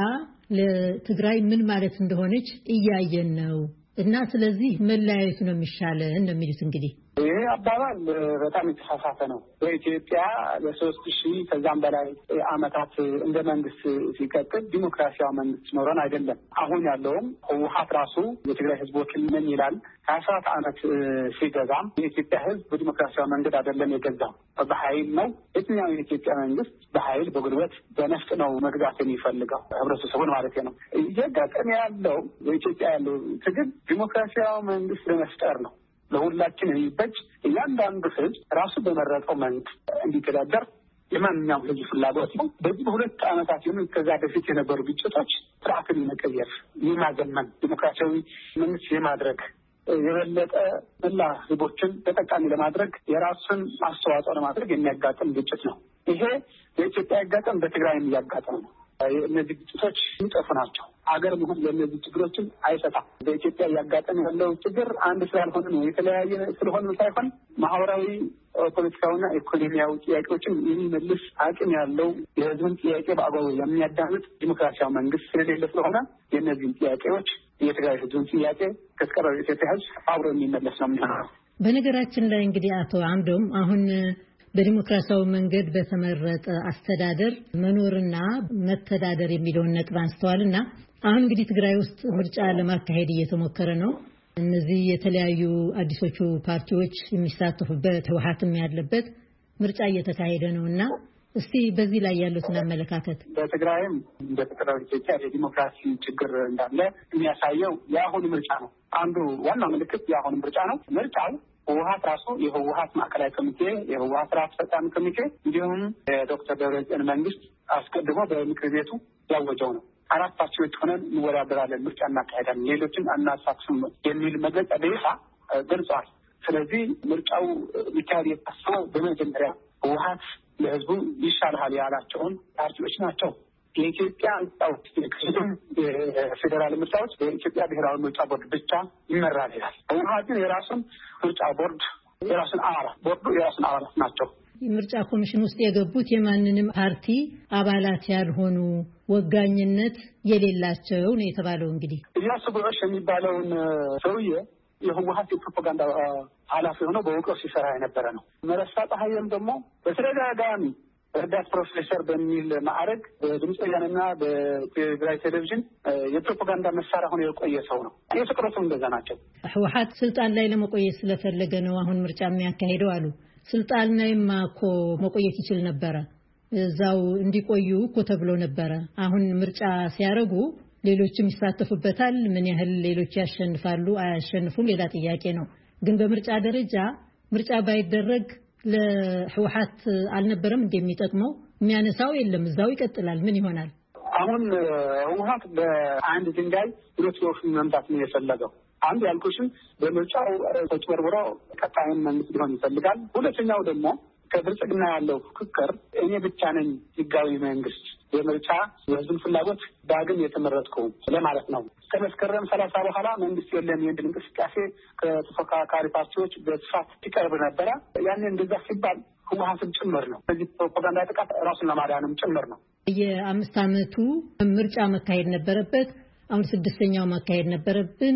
ለትግራይ ምን ማለት እንደሆነች እያየን ነው እና ስለዚህ መለያየቱ ነው የሚሻለው ነው የሚሉት። እንግዲህ ይሄ አባባል በጣም የተሳሳተ ነው። በኢትዮጵያ ለ3000 ከዛም በላይ ዓመታት እንደ መንግስት ሲቀጥል ዲሞክራሲያዊ መንግስት ኖረን አይደለም። አሁን ያለውም ህወሓት ራሱ የትግራይ ህዝቦች ምን ይላል? 17 ዓመት ሲገዛም የኢትዮጵያ ህዝብ በዲሞክራሲያዊ መንገድ አይደለም የገዛው፣ በኃይል ነው። የትኛው የኢትዮጵያ መንግስት በኃይል በጉልበት በነፍጥ ነው መግዛት የሚፈልገው ህብረተሰቡን ማለት ነው። እየገጠመ ያለው በኢትዮጵያ ያለው ትግል ዲሞክራሲያዊ መንግስት ለመፍጠር ነው። ለሁላችን የሚበጅ እያንዳንዱ ህዝብ ራሱ በመረጠው መንገድ እንዲተዳደር የማንኛውም ህዝብ ፍላጎት ነው። በዚህ በሁለት ዓመታት ከዛ በፊት የነበሩ ግጭቶች ስርዓትን የመቀየር የማዘመን ዲሞክራሲያዊ መንግስት የማድረግ የበለጠ መላ ህዝቦችን ተጠቃሚ ለማድረግ የራሱን አስተዋጽኦ ለማድረግ የሚያጋጥም ግጭት ነው። ይሄ በኢትዮጵያ ያጋጠም በትግራይም እያጋጠመ ነው። እነዚህ ግጭቶች የሚጠፉ ናቸው። አገር መሆን ለእነዚህ ችግሮችን አይፈታም። በኢትዮጵያ እያጋጠመ ያለው ችግር አንድ ስላልሆነ ነው፣ የተለያየ ስለሆነ ሳይሆን ማህበራዊ፣ ፖለቲካዊና ኢኮኖሚያዊ ጥያቄዎችን የሚመልስ አቅም ያለው የህዝብን ጥያቄ በአግባቡ የሚያዳምጥ ዲሞክራሲያዊ መንግስት ስለሌለ ስለሆነ የእነዚህን ጥያቄዎች የትግራይ ህዝብን ጥያቄ ከስቀረው የኢትዮጵያ ህዝብ አብሮ የሚመለስ ነው የሚሆነው። በነገራችን ላይ እንግዲህ አቶ አምዶም አሁን በዲሞክራሲያዊ መንገድ በተመረጠ አስተዳደር መኖርና መተዳደር የሚለውን ነጥብ አንስተዋልና አሁን እንግዲህ ትግራይ ውስጥ ምርጫ ለማካሄድ እየተሞከረ ነው። እነዚህ የተለያዩ አዲሶቹ ፓርቲዎች የሚሳተፉበት ህወሓትም ያለበት ምርጫ እየተካሄደ ነውና እስቲ በዚህ ላይ ያሉትን አመለካከት። በትግራይም በተቀረው ኢትዮጵያ የዲሞክራሲ ችግር እንዳለ የሚያሳየው የአሁኑ ምርጫ ነው። አንዱ ዋና ምልክት የአሁኑ ምርጫ ነው። ምርጫው ህወሓት ራሱ የህወሓት ማዕከላዊ ኮሚቴ፣ የህወሓት ስራ አስፈጻሚ ኮሚቴ እንዲሁም የዶክተር ደብረጽዮን መንግስት አስቀድሞ በምክር ቤቱ ያወጀው ነው። 4 ፓርቲዎች ሆነን እንወዳደራለን፣ ምርጫ እናካሄዳለን፣ ሌሎችን አናሳትፍም የሚል መግለጫ በይፋ ገልጸዋል። ስለዚህ ምርጫው ሊካሄድ የታሰበው በመጀመሪያ ህወሓት ለህዝቡ ይሻልሃል ያላቸውን ፓርቲዎች ናቸው። የኢትዮጵያ ፌዴራል ምርጫዎች በኢትዮጵያ ብሔራዊ ምርጫ ቦርድ ብቻ ይመራል ይላል። ህወሓት ግን የራሱን ምርጫ ቦርድ የራሱን አባላት ናቸው። ምርጫ ኮሚሽን ውስጥ የገቡት የማንንም ፓርቲ አባላት ያልሆኑ ወጋኝነት የሌላቸው ነው የተባለው። እንግዲህ ኢያሱ ጉዑሽ የሚባለውን ሰውዬ የህወሓት የፕሮፓጋንዳ ኃላፊ ሆኖ በውቅሮ ሲሰራ የነበረ ነው። መለሳ ፀሐይም ደግሞ በተደጋጋሚ ረዳት ፕሮፌሰር በሚል ማዕረግ በድምፅ ወያነና በትግራይ ቴሌቪዥን የፕሮፓጋንዳ መሳሪያ ሆኖ የቆየ ሰው ነው። የፍቅረቱም እንደዛ ናቸው። ህወሓት ስልጣን ላይ ለመቆየት ስለፈለገ ነው አሁን ምርጫ የሚያካሄደው አሉ። ስልጣን ላይማ እኮ መቆየት ይችል ነበረ፣ እዛው እንዲቆዩ እኮ ተብሎ ነበረ። አሁን ምርጫ ሲያደርጉ ሌሎችም ይሳተፉበታል። ምን ያህል ሌሎች ያሸንፋሉ አያሸንፉም ሌላ ጥያቄ ነው። ግን በምርጫ ደረጃ ምርጫ ባይደረግ ለህወሓት አልነበረም እንደሚጠቅመው የሚያነሳው የለም፣ እዛው ይቀጥላል። ምን ይሆናል? አሁን ህወሓት በአንድ ድንጋይ ሁለት ወፍ መምታት ነው የፈለገው። አንዱ ያልኩሽን በምርጫው ተጭበርብሮ ቀጣዩን መንግስት ሊሆን ይፈልጋል። ሁለተኛው ደግሞ ከብልጽግና ያለው ፍክክር እኔ ብቻ ነኝ ህጋዊ መንግስት የምርጫ የህዝብን ፍላጎት ዳግም የተመረጥከው ለማለት ነው። ከመስከረም 30 በኋላ መንግስት የለም የሚል እንቅስቃሴ ከተፎካካሪ ፓርቲዎች በስፋት ሲቀርብ ነበረ። ያኔ እንደዛ ሲባል ህወሓትም ጭምር ነው በዚህ ፕሮፓጋንዳ ጥቃት ራሱን ለማዳንም ጭምር ነው። የ5 ዓመቱ ምርጫ መካሄድ ነበረበት። አሁን 6ኛው መካሄድ ነበረብን።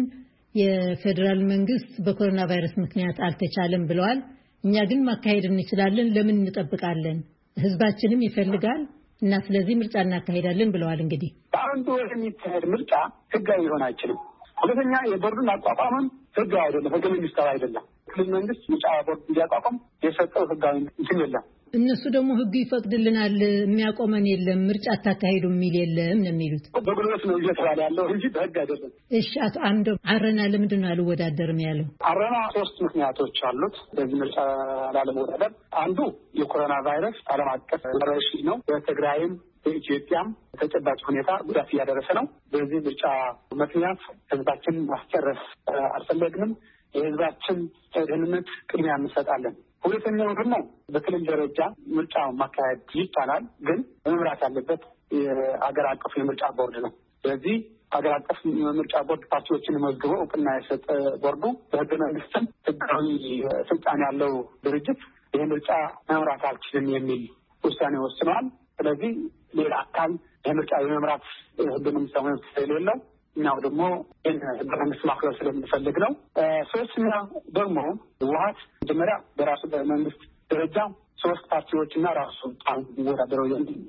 የፌደራል መንግስት በኮሮና ቫይረስ ምክንያት አልተቻለም ብለዋል። እኛ ግን ማካሄድ እንችላለን፣ ለምን እንጠብቃለን? ህዝባችንም ይፈልጋል እና ስለዚህ ምርጫ እናካሄዳለን ብለዋል። እንግዲህ በአንድ ወር የሚካሄድ ምርጫ ህጋዊ ሊሆን አይችልም። ሁለተኛ የቦርዱን አቋቋምም ህጋዊ አይደለም፣ ህገ መንግስታዊ አይደለም። ክልል መንግስት ምርጫ ቦርድ እንዲያቋቋም የሰጠው ህጋዊ እንትን የለም። እነሱ ደግሞ ህጉ ይፈቅድልናል፣ የሚያቆመን የለም፣ ምርጫ አታካሂዱ የሚል የለም ነው የሚሉት። በጉልበት ነው እየተባለ ያለው እንጂ በህግ አይደለም። እሺ አቶ አምዶም አረና ለምንድን ነው አልወዳደርም ያለው? አረና 3 ምክንያቶች አሉት በዚህ ምርጫ ላለመወዳደር። አንዱ የኮሮና ቫይረስ ዓለም አቀፍ ወረርሽኝ ነው። በትግራይም በኢትዮጵያም ተጨባጭ ሁኔታ ጉዳት እያደረሰ ነው። በዚህ ምርጫ ምክንያት ህዝባችን ማስጨረስ አልፈለግንም። የህዝባችን ደህንነት ቅድሚያ እንሰጣለን። ሁለተኛው ደግሞ በክልል ደረጃ ምርጫ ማካሄድ ይቻላል፣ ግን መምራት ያለበት የአገር አቀፍ የምርጫ ቦርድ ነው። ስለዚህ አገር አቀፍ የምርጫ ቦርድ ፓርቲዎችን መዝግቦ እውቅና የሰጠ ቦርዱ በህገ መንግስትም ህጋዊ ስልጣን ያለው ድርጅት ይህ ምርጫ መምራት አልችልም የሚል ውሳኔ ወስነዋል። ስለዚህ ሌላ አካል የምርጫ የመምራት ህገ መንግስታዊ መብት ስለሌለው እኛው ደግሞ ህገ መንግስት ማክበር ስለምንፈልግ ነው። ሶስተኛ ደግሞ ህወሓት መጀመሪያ በራሱ በመንግስት ደረጃ 3 ፓርቲዎችና ራሱ ወዳደረው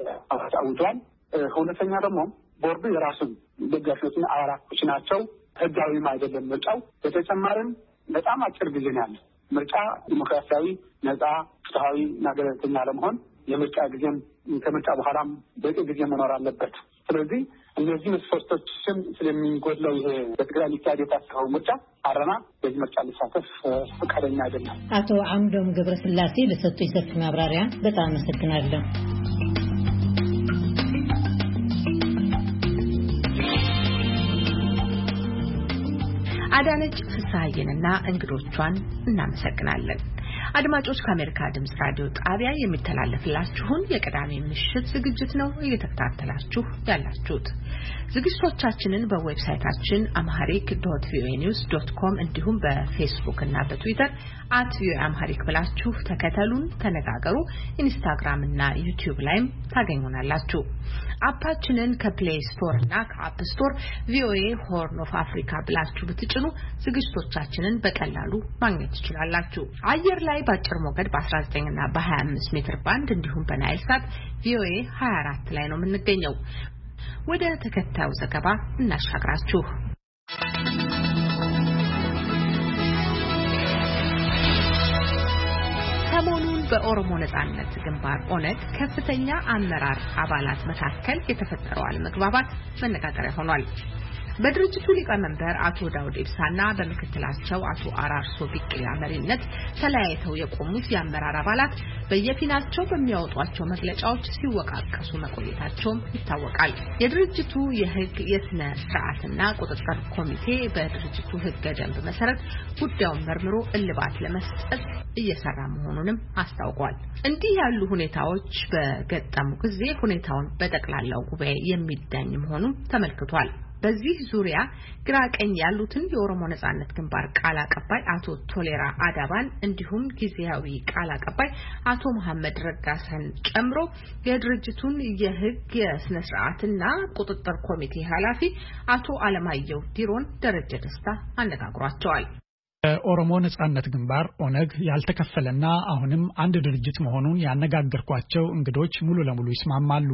አውጇል። ሁለተኛ ደግሞ ቦርዱ የራሱን ደጋፊዎችና አባላቶች ናቸው። ህጋዊም አይደለም ምርጫው። በተጨማሪም በጣም አጭር ጊዜ ነው ያለው ምርጫ ዲሞክራሲያዊ፣ ነጻ፣ ፍትሃዊ እና ገለልተኛ ለመሆን የምርጫ ጊዜም ከምርጫ በኋላም በቂ ጊዜ መኖር አለበት። ስለዚህ እነዚህ መስፈርቶችም ስለሚጎድለው በትግራይ ሊካሄድ የታሰበው ምርጫ አረና በዚህ ምርጫ ሊሳተፍ ፈቃደኛ አይደለም። አቶ አምዶም ገብረስላሴ ለሰጡኝ ሰፊ ማብራሪያ በጣም አመሰግናለሁ። አዳነች ፍስሐዬንና እንግዶቿን እናመሰግናለን። አድማጮች ከአሜሪካ ድምጽ ራዲዮ ጣቢያ የሚተላለፍላችሁን የቅዳሜ ምሽት ዝግጅት ነው እየተከታተላችሁ ያላችሁት። ዝግጅቶቻችንን በዌብሳይታችን amharic.voanews.com እንዲሁም በፌስቡክ እና በትዊተር @voaamharic ብላችሁ ተከተሉን፣ ተነጋገሩ። ኢንስታግራም እና ዩቲዩብ ላይም ታገኙናላችሁ። አፓችንን ከፕሌይ ስቶር እና ከአፕ ስቶር ቪኦኤ ሆርን ኦፍ አፍሪካ ብላችሁ ብትጭኑ ዝግጅቶቻችንን በቀላሉ ማግኘት ትችላላችሁ። አየር ላይ በአጭር ሞገድ በ19 እና በ25 ሜትር ባንድ እንዲሁም በናይል ሳት ቪኦኤ 24 ላይ ነው የምንገኘው። ወደ ተከታዩ ዘገባ እናሻግራችሁ። ሰሞኑን በኦሮሞ ነጻነት ግንባር ኦነግ ከፍተኛ አመራር አባላት መካከል የተፈጠረው አለመግባባት መነጋገሪያ ሆኗል። በድርጅቱ ሊቀመንበር አቶ ዳውድ ኢብሳና በምክትላቸው አቶ አራርሶ ቢቂላ መሪነት ተለያይተው የቆሙት የአመራር አባላት በየፊናቸው በሚያወጧቸው መግለጫዎች ሲወቃቀሱ መቆየታቸውም ይታወቃል። የድርጅቱ የሕግ የስነ ስርዓትና ቁጥጥር ኮሚቴ በድርጅቱ ሕገ ደንብ መሰረት ጉዳዩን መርምሮ እልባት ለመስጠት እየሰራ መሆኑንም አስታውቋል። እንዲህ ያሉ ሁኔታዎች በገጠሙ ጊዜ ሁኔታውን በጠቅላላው ጉባኤ የሚዳኝ መሆኑን ተመልክቷል። በዚህ ዙሪያ ግራ ቀኝ ያሉትን የኦሮሞ ነጻነት ግንባር ቃል አቀባይ አቶ ቶሌራ አዳባን እንዲሁም ጊዜያዊ ቃል አቀባይ አቶ መሐመድ ረጋሳን ጨምሮ የድርጅቱን የሕግ የስነ ስርዓትና ቁጥጥር ኮሚቴ ኃላፊ አቶ አለማየሁ ዲሮን ደረጀ ደስታ አነጋግሯቸዋል። የኦሮሞ ነጻነት ግንባር ኦነግ ያልተከፈለና አሁንም አንድ ድርጅት መሆኑን ያነጋገርኳቸው እንግዶች ሙሉ ለሙሉ ይስማማሉ።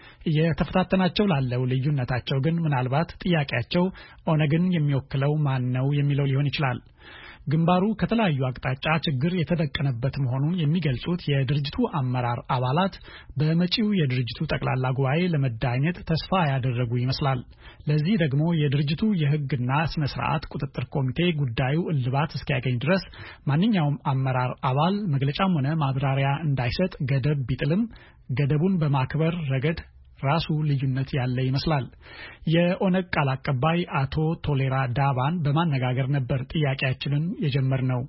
የተፈታተናቸው ላለው ልዩነታቸው ግን ምናልባት ጥያቄያቸው ኦነግን የሚወክለው ማን ነው የሚለው ሊሆን ይችላል። ግንባሩ ከተለያዩ አቅጣጫ ችግር የተደቀነበት መሆኑን የሚገልጹት የድርጅቱ አመራር አባላት በመጪው የድርጅቱ ጠቅላላ ጉባኤ ለመዳኘት ተስፋ ያደረጉ ይመስላል። ለዚህ ደግሞ የድርጅቱ የሕግና ስነ ስርዓት ቁጥጥር ኮሚቴ ጉዳዩ እልባት እስኪያገኝ ድረስ ማንኛውም አመራር አባል መግለጫም ሆነ ማብራሪያ እንዳይሰጥ ገደብ ቢጥልም ገደቡን በማክበር ረገድ ራሱ ልዩነት ያለ ይመስላል። የኦነግ ቃል አቀባይ አቶ ቶሌራ ዳባን በማነጋገር ነበር ጥያቄያችንን የጀመርነው።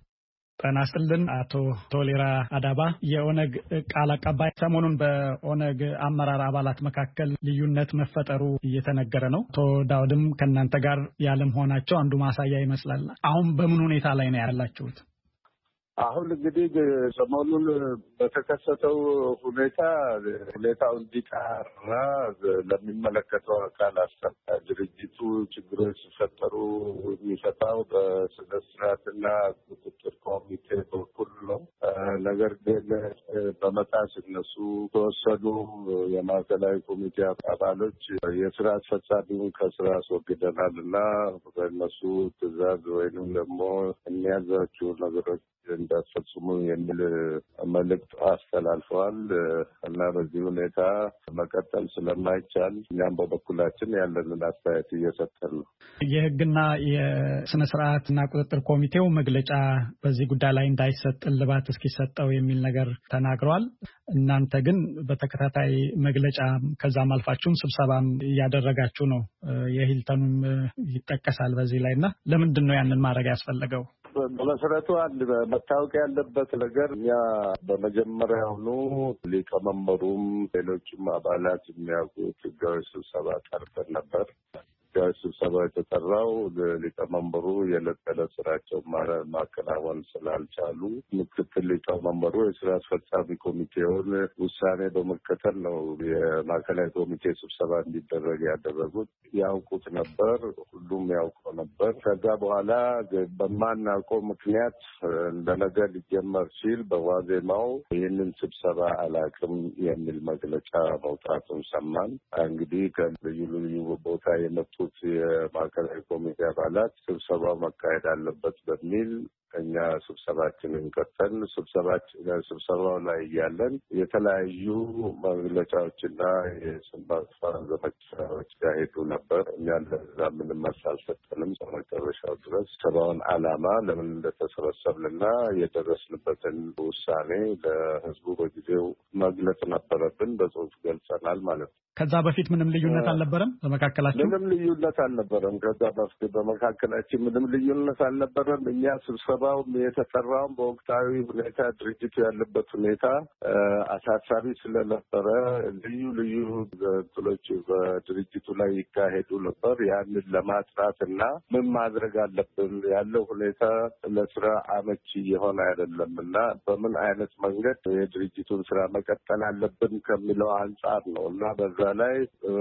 ጤና ይስጥልን አቶ ቶሌራ አዳባ፣ የኦነግ ቃል አቀባይ። ሰሞኑን በኦነግ አመራር አባላት መካከል ልዩነት መፈጠሩ እየተነገረ ነው። አቶ ዳውድም ከእናንተ ጋር ያለመሆናቸው አንዱ ማሳያ ይመስላል። አሁን በምን ሁኔታ ላይ ነው ያላችሁት? አሁን እንግዲህ ሰሞኑን በተከሰተው ሁኔታው እንዲጣራ ለሚመለከተው አካል አስፈታ ድርጅቱ ችግሮች ሲፈጠሩ የሚፈታው በስነ ስርዓትና ቁጥጥር ኮሚቴ በኩል ነው። ነገር ግን በመጣስ እነሱ ተወሰዱ የማዕከላዊ ኮሚቴ አባሎች የስራ አስፈጻሚውን ከስራ አስወግደናል እና በእነሱ ትዕዛዝ ወይንም ደግሞ የሚያዛቸው ነገሮች እንዳትፈጽሙ የሚል መልእክት አስተላልፈዋል እና በዚህ ሁኔታ መቀጠል ስለማይቻል እኛም በበኩላችን ያለንን አስተያየት እየሰጠን ነው። የሕግና የስነ ስርዓትና ቁጥጥር ኮሚቴው መግለጫ በዚህ ጉዳይ ላይ እንዳይሰጥ እልባት እስኪሰጠው የሚል ነገር ተናግረዋል። እናንተ ግን በተከታታይ መግለጫ ከዛም አልፋችሁም ስብሰባም እያደረጋችሁ ነው። የሂልተኑም ይጠቀሳል በዚህ ላይ እና ለምንድን ነው ያንን ማድረግ ያስፈለገው? በመሰረቱ አንድ መታወቅ ያለበት ነገር እኛ በመጀመሪያውኑ ሊቀመንበሩም ሌሎችም አባላት የሚያውቁት ህጋዊ ስብሰባ ጠርተን ነበር። ህጋዊ ስብሰባ የተጠራው ሊቀመንበሩ የዕለት ተዕለት ስራቸው ማከናወን ስላልቻሉ ምክትል ሊቀመንበሩ የስራ አስፈጻሚ ኮሚቴውን ውሳኔ በመከተል ነው የማዕከላዊ ኮሚቴ ስብሰባ እንዲደረግ ያደረጉት። ያውቁት ነበር፣ ሁሉም ያውቀው ነበር። ከዛ በኋላ በማናውቀው ምክንያት እንደነገ ሊጀመር ሲል በዋዜማው ይህንን ስብሰባ አላውቅም የሚል መግለጫ መውጣቱን ሰማን። እንግዲህ ከልዩ ልዩ ቦታ የመጡ የማዕከላዊ ኮሚቴ አባላት ስብሰባው መካሄድ አለበት በሚል እኛ ስብሰባችንን ቀጠን ስብሰባው ላይ ያለን የተለያዩ መግለጫዎችና የስም ማጥፋት ዘመቻዎች ያሄዱ ነበር። እኛ ለዛ ምንም መልስ አልሰጠንም። መጨረሻው ድረስ ስብሰባውን ዓላማ ለምን እንደተሰበሰብንና የደረስንበትን ውሳኔ ለህዝቡ በጊዜው መግለጽ ነበረብን። በጽሁፍ ገልጸናል ማለት ነው። ከዛ በፊት ምንም ልዩነት አልነበረም በመካከላችሁ? ምንም ልዩነት አልነበረም። ከዛ በፊት በመካከላችን ምንም ልዩነት አልነበረም። እኛ ስብሰባው የተጠራው በወቅታዊ ሁኔታ ድርጅቱ ያለበት ሁኔታ አሳሳቢ ስለነበረ ልዩ እንትሎች በድርጅቱ ላይ ይካሄዱ ነበር። ያንን ለማጥራትና ምን ማድረግ አለብን ያለው ሁኔታ ለስራ አመቺ የሆነ አይደለም እና በምን አይነት መንገድ የድርጅቱን ስራ መቀጠል አለብን ከሚለው አንጻር ነው እና በዛ ላይ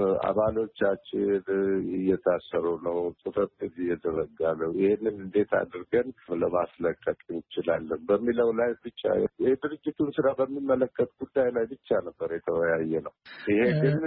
አባሎቻችን እየታሰሩ ነው፣ ጽሕፈት ቤት እየተዘጋ ነው። ይህንን እንዴት አድርገን ለማስለቀቅ እንችላለን በሚለው ላይ ብቻ የድርጅቱን ስራ በሚመለከት ጉዳይ ላይ ብቻ ነበር የተወያየ ነው። ይሄ ግን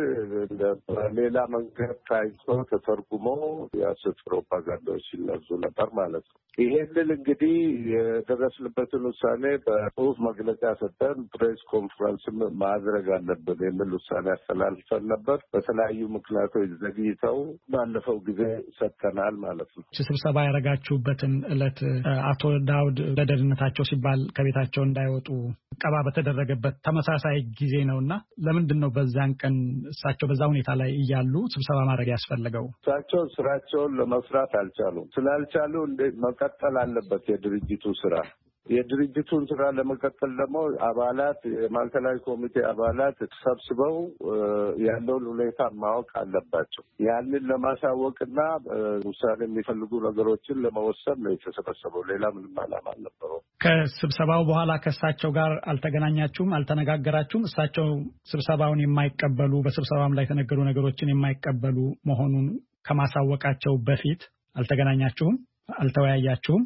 በሌላ መንገድ ታይቶ ተተርጉሞ የሐሰት ፕሮፓጋንዳዎች ሲነዙ ነበር ማለት ነው። ይሄንን እንግዲህ የደረስንበትን ውሳኔ በጽሁፍ መግለጫ ሰጠን፣ ፕሬስ ኮንፈረንስ ማድረግ አለብን የሚል ውሳኔ አስተላልፈን ነበር። በተለያዩ ምክንያቶች ዘግይተው ባለፈው ጊዜ ሰጥተናል ማለት ነው። ስብሰባ ያደረጋችሁበትን ዕለት አቶ ዳውድ ለደህንነታቸው ሲባል ከቤታቸው እንዳይወጡ ቀባ በተደረገበት ተመሳሳይ ጊዜ ነውና ለምንድን ነው በዛን ቀን እሳቸው በዛ ሁኔታ ላይ እያሉ ስብሰባ ማድረግ ያስፈልገው? እሳቸው ስራቸውን ለመስራት አልቻሉም። ስላልቻሉ መቀጠል አለበት የድርጅቱ ስራ። የድርጅቱን ስራ ለመቀጠል ደግሞ አባላት የማዕከላዊ ኮሚቴ አባላት ተሰብስበው ያለውን ሁኔታ ማወቅ አለባቸው። ያንን ለማሳወቅና ውሳኔ የሚፈልጉ ነገሮችን ለመወሰን ነው የተሰበሰበው። ሌላ ምንም ዓላማ አልነበረውም። ከስብሰባው በኋላ ከእሳቸው ጋር አልተገናኛችሁም? አልተነጋገራችሁም? እሳቸው ስብሰባውን የማይቀበሉ በስብሰባም ላይ የተነገሩ ነገሮችን የማይቀበሉ መሆኑን ከማሳወቃቸው በፊት አልተገናኛችሁም? አልተወያያችሁም?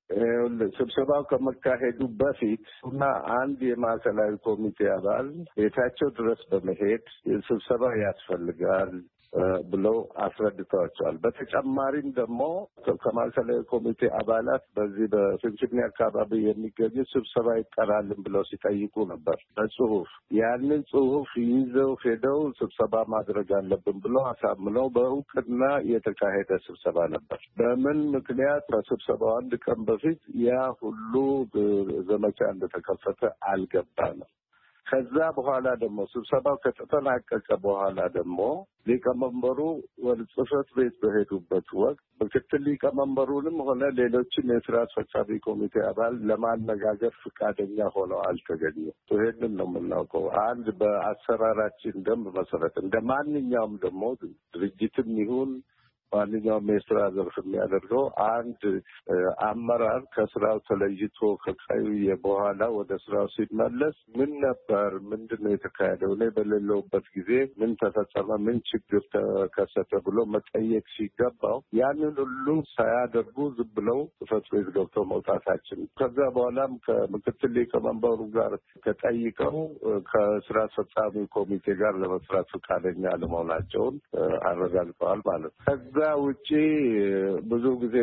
ስብሰባው ከመካሄዱ በፊት እና አንድ የማዕከላዊ ኮሚቴ አባል ቤታቸው ድረስ በመሄድ ስብሰባ ያስፈልጋል ብለው አስረድተዋቸዋል። በተጨማሪም ደግሞ ከማዕከላዊ ኮሚቴ አባላት በዚህ በፊንፊኔ አካባቢ የሚገኙ ስብሰባ ይጠራልን ብለው ሲጠይቁ ነበር በጽሁፍ። ያንን ጽሁፍ ይዘው ሄደው ስብሰባ ማድረግ አለብን ብለው አሳምነው በእውቅና የተካሄደ ስብሰባ ነበር። በምን ምክንያት በስብሰባው አንድ ቀን በፊት ያ ሁሉ ዘመቻ እንደተከፈተ አልገባንም። ከዛ በኋላ ደግሞ ስብሰባው ከተጠናቀቀ በኋላ ደግሞ ሊቀመንበሩ ወደ ጽሕፈት ቤት በሄዱበት ወቅት ምክትል ሊቀመንበሩንም ሆነ ሌሎችን የስራ አስፈጻሚ ኮሚቴ አባል ለማነጋገር ፈቃደኛ ሆነው አልተገኙም። ይሄንን ነው የምናውቀው። አንድ በአሰራራችን ደንብ መሰረት እንደ ማንኛውም ደግሞ ድርጅትም ይሁን ማንኛውም የስራ ዘርፍ የሚያደርገው አንድ አመራር ከስራው ተለይቶ ከቆየ በኋላ ወደ ስራው ሲመለስ ምን ነበር፣ ምንድን ነው የተካሄደው፣ እኔ በሌለውበት ጊዜ ምን ተፈጸመ፣ ምን ችግር ተከሰተ ብሎ መጠየቅ ሲገባው ያንን ሁሉ ሳያደርጉ ዝም ብለው ጽሕፈት ቤት ገብተው መውጣታችን፣ ከዛ በኋላም ከምክትል ሊቀመንበሩ ጋር ተጠይቀው ከስራ አስፈጻሚ ኮሚቴ ጋር ለመስራት ፈቃደኛ ለመሆናቸውን አረጋግጠዋል ማለት ነው። ከዛ ውጪ ብዙ ጊዜ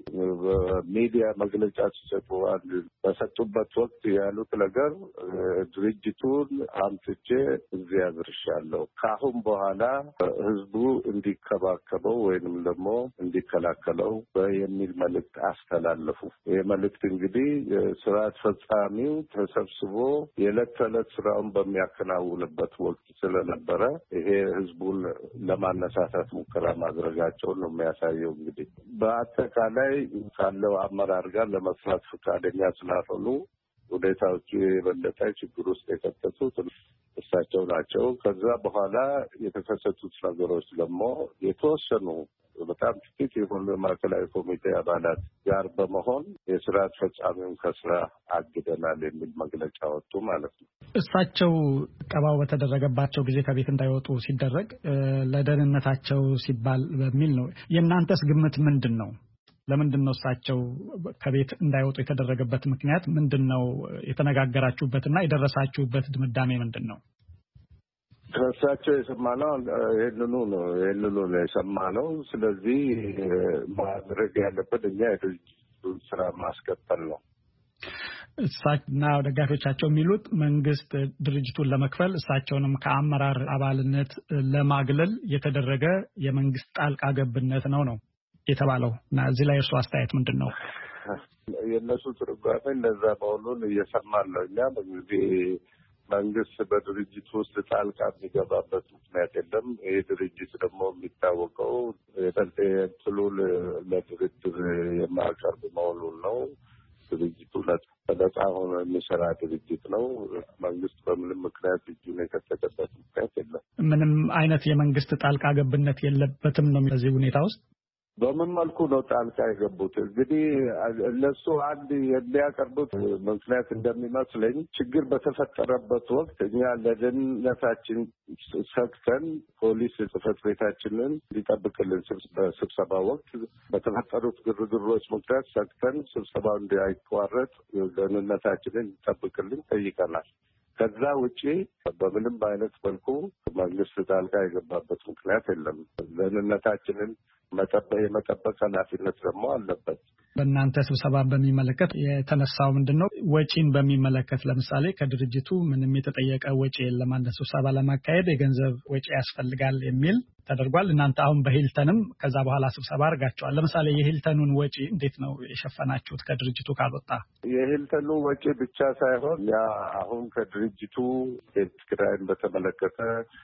በሚዲያ መግለጫ ሲሰጡ በሰጡበት ወቅት ያሉት ነገር ድርጅቱን አምጥቼ እዚህ አድርሻለሁ፣ ከአሁን በኋላ ህዝቡ እንዲከባከበው ወይንም ደግሞ እንዲከላከለው የሚል መልእክት አስተላለፉ። ይህ መልእክት እንግዲህ ስራ አስፈጻሚው ተሰብስቦ የዕለት ተዕለት ስራውን በሚያከናውንበት ወቅት ስለነበረ ይሄ ህዝቡን ለማነሳሳት ሙከራ ማድረጋቸው ነው የሚያሳየው። እንግዲህ በአጠቃላይ ካለው አመራር ጋር ለመስራት ፈቃደኛ ስላልሆኑ ሁኔታዎቹ የበለጠ ችግር ውስጥ የከተቱት እሳቸው ናቸው። ከዛ በኋላ የተከሰቱት ነገሮች ደግሞ የተወሰኑ በጣም ጥቂት የሆኑ ማዕከላዊ ኮሚቴ አባላት ጋር በመሆን የስራ አስፈጻሚውን ከስራ አግደናል የሚል መግለጫ ወጡ ማለት ነው። እሳቸው ቀባው በተደረገባቸው ጊዜ ከቤት እንዳይወጡ ሲደረግ ለደህንነታቸው ሲባል በሚል ነው። የእናንተስ ግምት ምንድን ነው? ለምንድን ነው እሳቸው ከቤት እንዳይወጡ የተደረገበት ምክንያት ምንድን ነው? የተነጋገራችሁበትና የደረሳችሁበት ድምዳሜ ምንድን ነው? ከእሳቸው የሰማነው ይህንኑ ነው የሰማነው። ስለዚህ ማድረግ ያለበት እኛ የድርጅቱን ስራ ማስቀጠል ነው። እሳቸውና ደጋፊዎቻቸው የሚሉት መንግስት ድርጅቱን ለመክፈል እሳቸውንም ከአመራር አባልነት ለማግለል የተደረገ የመንግስት ጣልቃ ገብነት ነው የተባለው እና እዚህ ላይ እርሱ አስተያየት ምንድነው? የነሱ ትርጓሜ እንደዛ መሆኑን እየሰማን ነው። እኛ በጊዜ መንግስት በድርጅቱ ውስጥ ጣልቃ የሚገባበት ምክንያት የለም። ይህ ድርጅት ደግሞ የሚታወቀው የጠንጤትሉ ለድርድር የማያቀርብ መሆኑን ነው። ድርጅቱ ነጻ ሆኖ የሚሰራ ድርጅት ነው። መንግስት በምንም ምክንያት እጁን የከተተበት ምክንያት የለም። ምንም አይነት የመንግስት ጣልቃ ገብነት የለበትም ነው በዚህ ሁኔታ ውስጥ። በምን መልኩ ነው ጣልቃ የገቡት? እንግዲህ እነሱ አንድ የሚያቀርቡት ምክንያት እንደሚመስለኝ ችግር በተፈጠረበት ወቅት እኛ ለደህንነታችን ሰግተን ፖሊስ ጽሕፈት ቤታችንን ሊጠብቅልን በስብሰባ ወቅት በተፈጠሩት ግርግሮች ምክንያት ሰግተን ስብሰባው እንዳይቋረጥ ደህንነታችንን ሊጠብቅልን ጠይቀናል። ከዛ ውጪ በምንም አይነት መልኩ መንግስት ጣልቃ የገባበት ምክንያት የለም። ደህንነታችንን የመጠበቅ ኃላፊነት ደግሞ አለበት። በእናንተ ስብሰባ በሚመለከት የተነሳው ምንድነው? ወጪን በሚመለከት ለምሳሌ ከድርጅቱ ምንም የተጠየቀ ወጪ የለም፣ አንድ ስብሰባ ለማካሄድ የገንዘብ ወጪ ያስፈልጋል የሚል ተደርጓል። እናንተ አሁን በሂልተንም ከዛ በኋላ ስብሰባ አድርጋችኋል። ለምሳሌ የሂልተኑን ወጪ እንዴት ነው የሸፈናችሁት? ከድርጅቱ ካልወጣ የሂልተኑ ወጪ ብቻ ሳይሆን ያ አሁን ከድርጅቱ ኪራይን በተመለከተ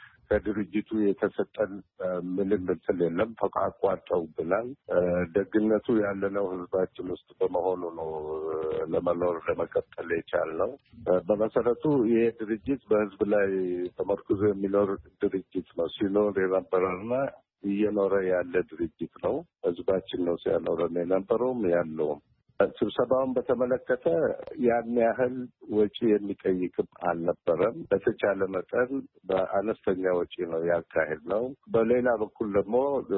ከድርጅቱ የተሰጠን ምንም እንትን የለም። ተቋቋጠውብናል። ደግነቱ ያለነው ህዝባችን ውስጥ በመሆኑ ነው ለመኖር ለመቀጠል የቻልነው። በመሰረቱ ይሄ ድርጅት በህዝብ ላይ ተመርኩዞ የሚኖር ድርጅት ነው። ሲኖር የነበረና እየኖረ ያለ ድርጅት ነው። ህዝባችን ነው ሲያኖረን የነበረውም ያለውም። ስብሰባውን በተመለከተ ያን ያህል ወጪ የሚጠይቅም አልነበረም። በተቻለ መጠን በአነስተኛ ወጪ ነው ያካሄድነው። በሌላ በኩል ደግሞ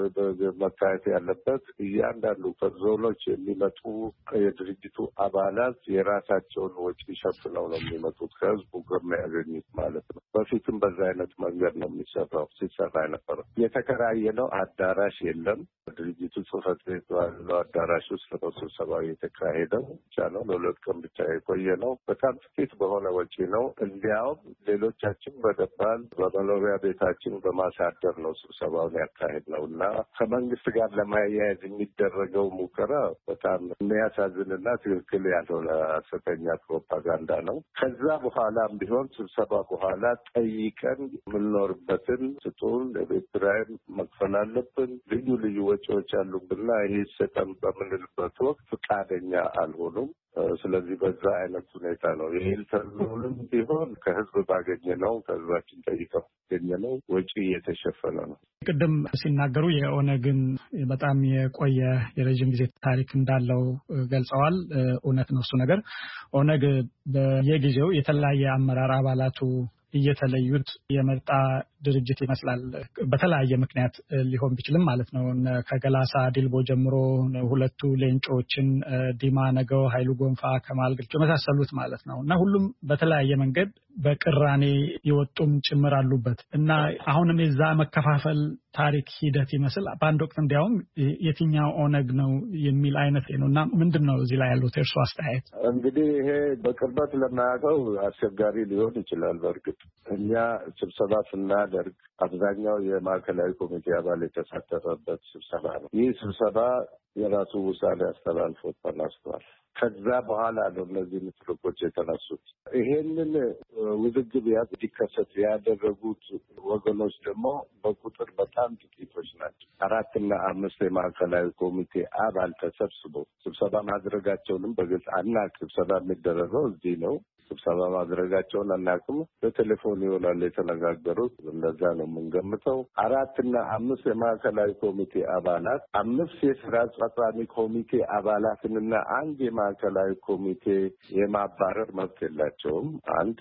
መታየት ያለበት እያንዳንዱ ከዞኖች የሚመጡ የድርጅቱ አባላት የራሳቸውን ወጪ ሸፍነው ነው የሚመጡት ከህዝቡ ከሚያገኙት ማለት ነው። በፊትም በዛ አይነት መንገድ ነው ሲሰራ የነበረው። የተከራየነው አዳራሽ የለም። ድርጅቱ ጽሕፈት ቤት ባለው አዳራሽ ውስጥ ነው ስብሰባው የተካሄደው። ብቻ ነው ለሁለት ቀን ብቻ የቆየ ነው። በጣም ጥቂት በሆነ ወጪ ነው። እንዲያውም ሌሎቻችን በደባል በመኖሪያ ቤታችን በማሳደር ነው ስብሰባውን ያካሄድነው እና ከመንግስት ጋር ለማያያዝ የሚደረገው ሙከራ በጣም የሚያሳዝንና ትክክል ያልሆነ ሐሰተኛ ፕሮፓጋንዳ ነው። ከዛ በኋላም ቢሆን ስብሰባ በኋላ ጠይቀን የምንኖርበትን ስጡን፣ የቤት ኪራይ መክፈል አለብን፣ ልዩ ልዩ ወጪዎች አሉብንና ይህ ሰጠን በምንልበት ወቅት ፈቃደኛ አልሆኑም። ስለዚህ በዛ አይነት ሁኔታ ነው የሂልተኑንም ቢሆን ከህዝብ ባገኘነው ከህዝባችን ጠይቀው ባገኘነው ወጪ እየተሸፈነ ነው። ቅድም ሲናገሩ የኦነግን በጣም የቆየ የረጅም ጊዜ ታሪክ እንዳለው ገልጸዋል። እውነት ነው እሱ ነገር። ኦነግ በየጊዜው የተለያየ አመራር አባላቱ እየተለዩት የመጣ ድርጅት ይመስላል። በተለያየ ምክንያት ሊሆን ቢችልም ማለት ነው። ከገላሳ ዲልቦ ጀምሮ ሁለቱ ሌንጮችን ዲማ ነገው፣ ኃይሉ ጎንፋ፣ ከማል ገልጮ የመሳሰሉት ማለት ነው እና ሁሉም በተለያየ መንገድ በቅራኔ የወጡም ጭምር አሉበት እና አሁንም የዛ መከፋፈል ታሪክ ሂደት ይመስል በአንድ ወቅት እንዲያውም የትኛው ኦነግ ነው የሚል አይነት ነው እና ምንድን ነው እዚህ ላይ ያሉት የእርሱ አስተያየት? እንግዲህ ይሄ በቅርበት ለማያውቀው አስቸጋሪ ሊሆን ይችላል። በእርግጥ እኛ ስብሰባ ስናደርግ አብዛኛው የማዕከላዊ ኮሚቴ አባል የተሳተፈበት ስብሰባ ነው። ይህ ስብሰባ የራሱ ውሳኔ አስተላልፎ ተነስቷል። ከዛ በኋላ ነው እነዚህ ምትልኮች የተነሱት። ይሄንን ውዝግብ እንዲከሰት ያደረጉት ወገኖች ደግሞ በቁጥር በጣም ጥቂቶች ናቸው። 4 እና 5 የማዕከላዊ ኮሚቴ አባል ተሰብስበው ስብሰባ ማድረጋቸውንም በግልጽ አናውቅም። ስብሰባ የሚደረገው እዚህ ነው። ስብሰባ ማድረጋቸውን አናውቅም። በቴሌፎን ይሆናል የተነጋገሩት። እንደዛ ነው የምንገምተው። 4 እና 5 የማዕከላዊ ኮሚቴ አባላት 5 የስራ አስፈጻሚ ኮሚቴ አባላትንና 1 የማዕከላዊ ኮሚቴ የማባረር መብት የላቸውም።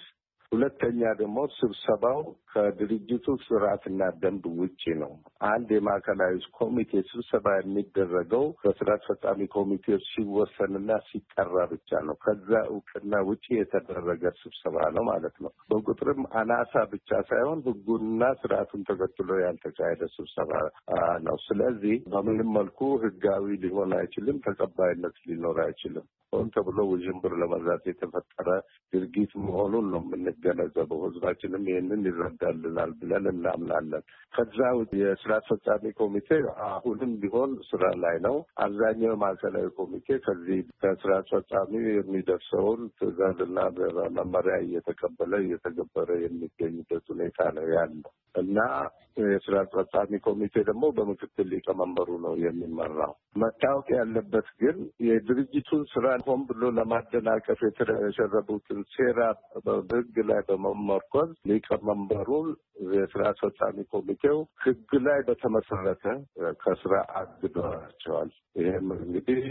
ሁለተኛ ደግሞ ስብሰባው ከድርጅቱ ስርዓትና ደንብ ውጪ ነው። አንድ የማዕከላዊ ኮሚቴ ስብሰባ የሚደረገው በስራ አስፈጻሚ ኮሚቴው ሲወሰንና ሲጠራ ብቻ ነው። ከዛ እውቅና ውጪ የተደረገ ስብሰባ ነው ማለት ነው። በቁጥርም አናሳ ብቻ ሳይሆን ሕጉና ስርዓቱን ተከትሎ ያልተካሄደ ስብሰባ ነው። ስለዚህ በምንም መልኩ ሕጋዊ ሊሆን አይችልም፣ ተቀባይነት ሊኖር አይችልም። ሆን ተብሎ ውዥንብር ለመዛት የተፈጠረ ድርጊት መሆኑን ነው የምንገነዘበው። ህዝባችንም ይህንን ይረዳልናል ብለን እናምናለን። ከዛ የስራ አስፈጻሚ ኮሚቴ አሁንም ቢሆን ስራ ላይ ነው። አብዛኛው ማዕከላዊ ኮሚቴ ከዚህ ከስራ አስፈጻሚ የሚደርሰውን ትዕዛዝና መመሪያ እየተቀበለ እየተገበረ የሚገኝበት ሁኔታ ነው ያለው እና የስራ አስፈጻሚ ኮሚቴ ደግሞ በምክትል ሊቀመንበሩ ነው የሚመራው። መታወቅ ያለበት ግን የድርጅቱን ስራ ሆን ብሎ ለማደናቀፍ የተሸረቡትን ሴራ በህግ ላይ በመመርኮዝ ሊቀመንበሩን የስራ አስፈጻሚ ኮሚቴው ህግ ላይ በተመሰረተ ከስራ አግደዋቸዋል። ይህም እንግዲህ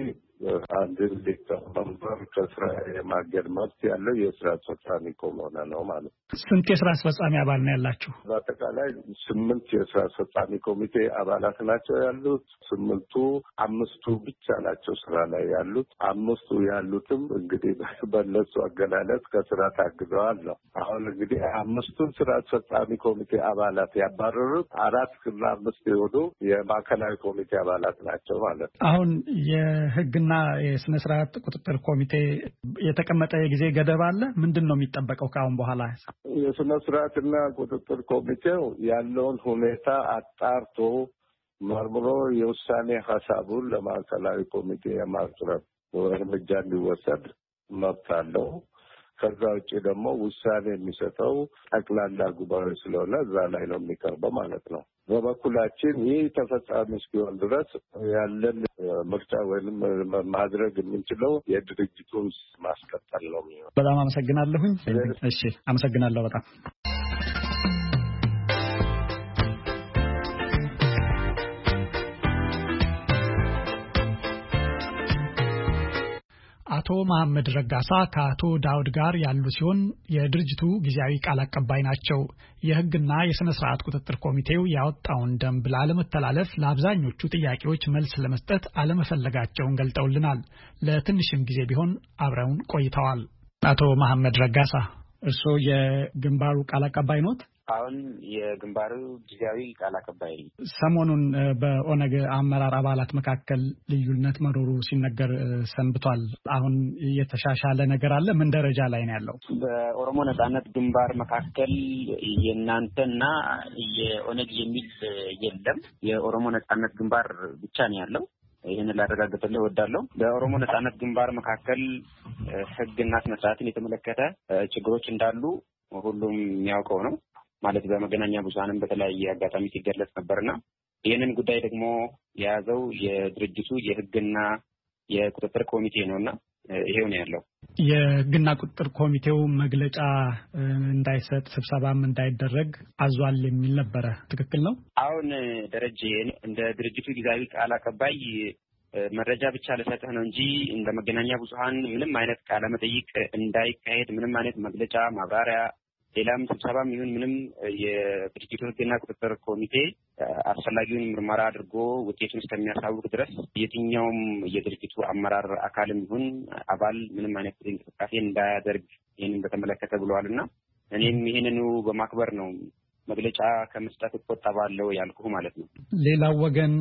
አንድን ሊቀመንበር ከስራ የማገድ መብት ያለው የስራ አስፈጻሚ ከሆነ ነው ማለት ነው። ስንት የስራ አስፈጻሚ አባል ነው ያላችሁ? በአጠቃላይ 8 የስራ አስፈጻሚ ኮሚቴ አባላት ናቸው ያሉት። 8ቱ 5ቱ ብቻ ናቸው ስራ ላይ ያሉት። 5ቱ ያሉትም እንግዲህ በእነሱ አገላለጽ ከስራ ታግደዋል ነው። አሁን እንግዲህ 5ቱን ስራ አስፈጻሚ ኮሚቴ አባላት ያባረሩት 4 እና 5 የሆኑ የማዕከላዊ ኮሚቴ አባላት ናቸው ማለት ነው። አሁን የህግና የስነ ስርዓት ቁጥጥር ኮሚቴ የተቀመጠ የጊዜ ገደብ አለ? ምንድን ነው የሚጠበቀው ከአሁን በኋላ? የስነ ስርዓትና ቁጥጥር ኮሚቴው ያለውን ሁኔታ አጣርቶ መርምሮ የውሳኔ ሀሳቡን ለማዕከላዊ ኮሚቴ የማቅረብ እርምጃ እንዲወሰድ መብት አለው። ከዛ ውጭ ደግሞ ውሳኔ የሚሰጠው ጠቅላላ ጉባኤ ስለሆነ እዛ ላይ ነው የሚቀርበው ማለት ነው። በበኩላችን ይህ ተፈጻሚ እስኪሆን ድረስ ያለን ምርጫ ወይም ማድረግ የምንችለው የድርጅቱን ማስቀጠል ነው የሚሆነው። በጣም አመሰግናለሁኝ። እሺ፣ አመሰግናለሁ በጣም። አቶ መሐመድ ረጋሳ ከአቶ ዳውድ ጋር ያሉ ሲሆን የድርጅቱ ጊዜያዊ ቃል አቀባይ ናቸው። የሕግና የሥነ ስርዓት ቁጥጥር ኮሚቴው ያወጣውን ደንብ ላለመተላለፍ ለአብዛኞቹ ጥያቄዎች መልስ ለመስጠት አለመፈለጋቸውን ገልጠውልናል። ለትንሽም ጊዜ ቢሆን አብረውን ቆይተዋል። አቶ መሐመድ ረጋሳ፣ እርስዎ የግንባሩ ቃል አቀባይ ኖት? አሁን የግንባሩ ጊዜያዊ ቃል አቀባይ። ሰሞኑን በኦነግ አመራር አባላት መካከል ልዩነት መኖሩ ሲነገር ሰንብቷል። አሁን የተሻሻለ ነገር አለ? ምን ደረጃ ላይ ነው ያለው? በኦሮሞ ነጻነት ግንባር መካከል የእናንተና የኦነግ የሚል የለም። የኦሮሞ ነጻነት ግንባር ብቻ ነው ያለው። ይህንን ላረጋግጥልህ እወዳለሁ። በኦሮሞ ነጻነት ግንባር መካከል ሕግና ስነ ስርዓትን የተመለከተ ችግሮች እንዳሉ ሁሉም የሚያውቀው ነው። ማለት በመገናኛ ብዙሃንም በተለያየ አጋጣሚ ሲገለጽ ነበርና ይህንን ጉዳይ ደግሞ የያዘው የድርጅቱ የሕግና የቁጥጥር ኮሚቴ ነውና ይሄው ነው ያለው። የሕግና ቁጥጥር ኮሚቴው መግለጫ እንዳይሰጥ ስብሰባም እንዳይደረግ አዟል የሚል ነበረ። ትክክል ነው? አሁን ደረጀ፣ እንደ ድርጅቱ ጊዜያዊ ቃል አቀባይ መረጃ ብቻ ልሰጥህ ነው እንጂ እንደ መገናኛ ብዙሃን ምንም አይነት ቃለ መጠይቅ እንዳይካሄድ ምንም አይነት መግለጫ፣ ማብራሪያ፣ ሌላም ስብሰባም ይሁን ምንም የድርጅቱ ሕግና ቁጥጥር ኮሚቴ አስፈላጊውን ምርመራ አድርጎ ውጤቱን እስከሚያሳውቅ ድረስ የትኛውም የድርጅቱ አመራር አካልም ይሁን አባል ምንም አይነት እንቅስቃሴ እንዳያደርግ ይህንን በተመለከተ ብለዋልና እኔም ይህንኑ በማክበር ነው መግለጫ ከመስጠት እቆጠባለሁ ያልኩህ ማለት ነው። ሌላው ወገን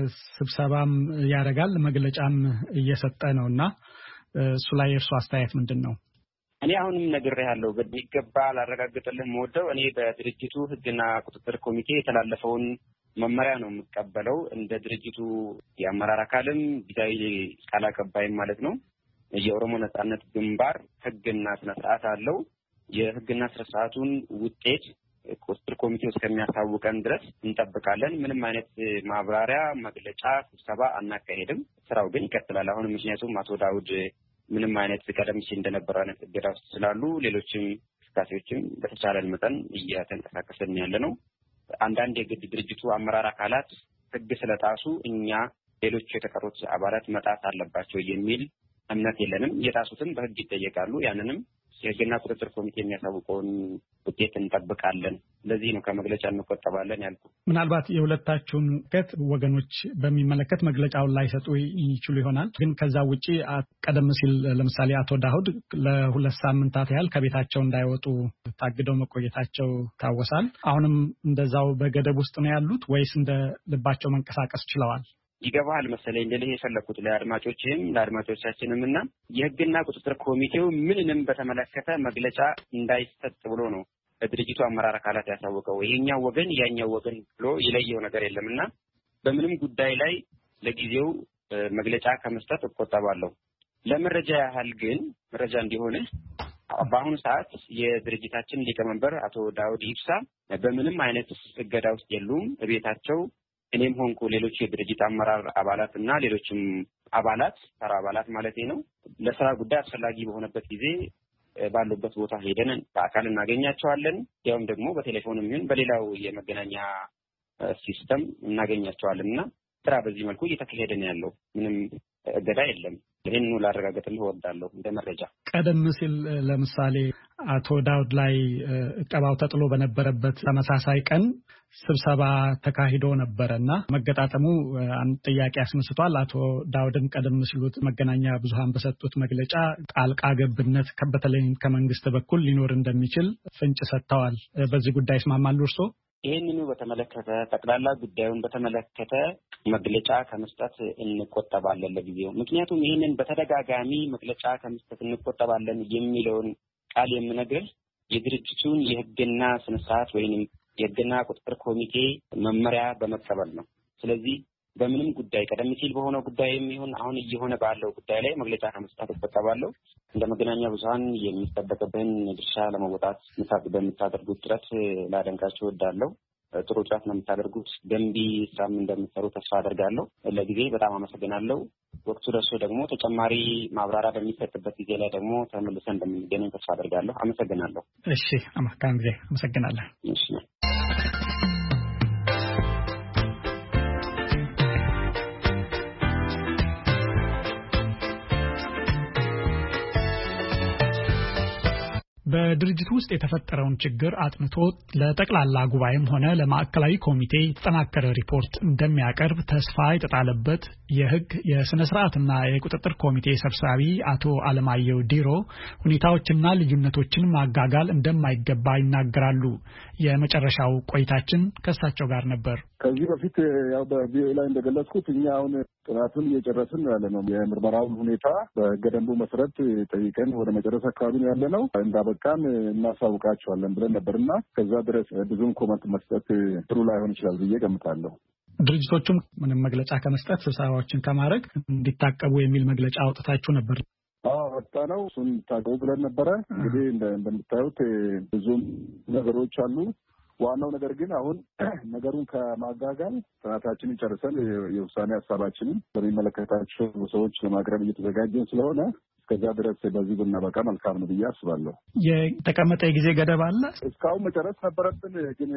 ስብሰባም ያደርጋል መግለጫም እየሰጠ ነውና እሱ ላይ የእርሱ አስተያየት ምንድን ነው? እኔ አሁንም ነግሬሃለሁ፣ በሚገባ ላረጋግጥልህ የምወደው እኔ በድርጅቱ ሕግና ቁጥጥር ኮሚቴ የተላለፈውን መመሪያ ነው የምቀበለው። እንደ ድርጅቱ የአመራር አካልም ጊዜያዊ ቃል አቀባይም ማለት ነው። የኦሮሞ ነጻነት ግንባር ሕግና ስነ ስርዓት አለው። የሕግና ስነ ስርዓቱን ውጤት ቁጥጥር ኮሚቴው እስከሚያሳውቀን ድረስ እንጠብቃለን። ምንም አይነት ማብራሪያ፣ መግለጫ፣ ስብሰባ አናካሄድም። ስራው ግን ይቀጥላል። አሁን ምክንያቱም አቶ ዳውድ ምንም አይነት ቀደም ሲል እንደነበረው አይነት እገዳ ውስጥ ስላሉ ሌሎችም እንቅስቃሴዎችም በተቻለን መጠን እየተንቀሳቀስን ያለ ነው። አንዳንድ የግድ ድርጅቱ አመራር አካላት ሕግ ስለጣሱ እኛ ሌሎች የተቀሩት አባላት መጣት አለባቸው የሚል እምነት የለንም። የጣሱትም በሕግ ይጠየቃሉ። ያንንም የህግና ቁጥጥር ኮሚቴ የሚያሳውቀውን ውጤት እንጠብቃለን። ለዚህ ነው ከመግለጫ እንቆጠባለን ያልኩት። ምናልባት የሁለታችሁን ወገኖች በሚመለከት መግለጫውን ላይ ሰጡ ይችሉ ይሆናል። ግን ከዛ ውጪ ቀደም ሲል ለምሳሌ አቶ ዳውድ ለ2 ሳምንታት ያህል ከቤታቸው እንዳይወጡ ታግደው መቆየታቸው ታወሳል። አሁንም እንደዛው በገደብ ውስጥ ነው ያሉት ወይስ እንደ ልባቸው መንቀሳቀስ ችለዋል? ይገባል መሰለኝ እንደዚህ የፈለኩት ለአድማጮችም ለአድማጮቻችንም እና የህግና ቁጥጥር ኮሚቴው ምንንም በተመለከተ መግለጫ እንዳይሰጥ ብሎ ነው ለድርጅቱ አመራር አካላት ያሳወቀው። ይሄኛው ወገን ያኛው ወገን ብሎ ይለየው ነገር የለምና በምንም ጉዳይ ላይ ለጊዜው መግለጫ ከመስጠት እቆጠባለሁ። ለመረጃ ያህል ግን መረጃ እንዲሆነ በአሁኑ ሰዓት የድርጅታችን ሊቀመንበር አቶ ዳውድ ኢብሳ በምንም አይነት እገዳ ውስጥ የሉም። ቤታቸው እኔም ሆንኩ ሌሎች የድርጅት አመራር አባላት እና ሌሎችም አባላት ተራ አባላት ማለት ነው ለስራ ጉዳይ አስፈላጊ በሆነበት ጊዜ ባሉበት ቦታ ሄደን በአካል እናገኛቸዋለን። ያውም ደግሞ በቴሌፎንም ይሁን በሌላው የመገናኛ ሲስተም እናገኛቸዋለንና ስራ በዚህ መልኩ እየተካሄደ ነው ያለው። ምንም እገዳ የለም። ይሄንን ላረጋግጥልህ እወዳለሁ እንደ መረጃ። ቀደም ሲል ለምሳሌ አቶ ዳውድ ላይ እቀባው ተጥሎ በነበረበት ተመሳሳይ ቀን ስብሰባ ተካሂዶ ነበርና መገጣጠሙ አንድ ጥያቄ አስነስቷል። አቶ ዳውድም ቀደም ሲሉት መገናኛ ብዙሃን በሰጡት መግለጫ ጣልቃ ገብነት በተለይ ከመንግስት በኩል ሊኖር እንደሚችል ፍንጭ ሰጥተዋል። በዚህ ጉዳይ ይስማማሉ እርሶ? ይህንኑ በተመለከተ ጠቅላላ ጉዳዩን በተመለከተ መግለጫ ከመስጠት እንቆጠባለን ለጊዜው። ምክንያቱም ይህንን በተደጋጋሚ መግለጫ ከመስጠት እንቆጠባለን የሚለውን ቃል የምነግርህ የድርጅቱን የህግና ስነስርዓት ወይንም የህግና ቁጥጥር ኮሚቴ መመሪያ በመቀበል ነው። ስለዚህ በምንም ጉዳይ ቀደም ሲል በሆነው ጉዳይ የሚሆን አሁን እየሆነ ባለው ጉዳይ ላይ መግለጫ ከመስጠት እቆጠባለሁ። እንደ መገናኛ ብዙሃን የሚጠበቅብን ድርሻ ለመወጣት በምታደርጉት ጥረት ላደንቃችሁ እወዳለሁ። ጥሩ ጥረት ነው የምታደርጉት። ገንቢ ስራም እንደምትሰሩ ተስፋ አደርጋለሁ። ለጊዜ በጣም አመሰግናለሁ። ወቅቱ ደርሶ ደግሞ ተጨማሪ ማብራሪያ በሚሰጥበት ጊዜ ላይ ደግሞ ተመልሰን እንደምንገናኝ ተስፋ አደርጋለሁ። አመሰግናለሁ። እሺ፣ አማካኝ ጊዜ አመሰግናለሁ። እሺ። በድርጅቱ ውስጥ የተፈጠረውን ችግር አጥንቶ ለጠቅላላ ጉባኤም ሆነ ለማዕከላዊ ኮሚቴ የተጠናከረ ሪፖርት እንደሚያቀርብ ተስፋ የተጣለበት የህግ የስነ ስርዓትና የቁጥጥር ኮሚቴ ሰብሳቢ አቶ አለማየሁ ዲሮ ሁኔታዎችና ልዩነቶችን ማጋጋል እንደማይገባ ይናገራሉ። የመጨረሻው ቆይታችን ከእሳቸው ጋር ነበር። ከዚህ በፊት ያው በቪኦኤ ላይ እንደገለጽኩት እኛ አሁን ጥናቱን እየጨረስን ነው ያለነው። የምርመራውን ሁኔታ በህገ ደንቡ መሰረት ጠይቀን ወደ መጨረስ አካባቢ ነው ያለነው። እንዳበቃን እናሳውቃቸዋለን ብለን ነበርና ከዛ ድረስ ብዙም ኮመንት መስጠት ጥሩ ላይሆን ይችላል ብዬ ገምታለሁ። ድርጅቶቹም ምንም መግለጫ ከመስጠት ስብሰባዎችን ከማድረግ እንዲታቀቡ የሚል መግለጫ አውጥታችሁ ነበር። ወጣ ነው እሱን ታቀቡ ብለን ነበረ። እንግዲህ እንደምታዩት ብዙም ነገሮች አሉ። ዋናው ነገር ግን አሁን ነገሩን ከማጋጋል ጥናታችንን ጨርሰን የውሳኔ ሀሳባችንን በሚመለከታቸው ሰዎች ለማቅረብ እየተዘጋጀን ስለሆነ እስከዛ ድረስ በዚህ ብናበቃ መልካም ነው ብዬ አስባለሁ። የተቀመጠ የጊዜ ገደብ አለ? እስካሁን መጨረስ ነበረብን፣ ግን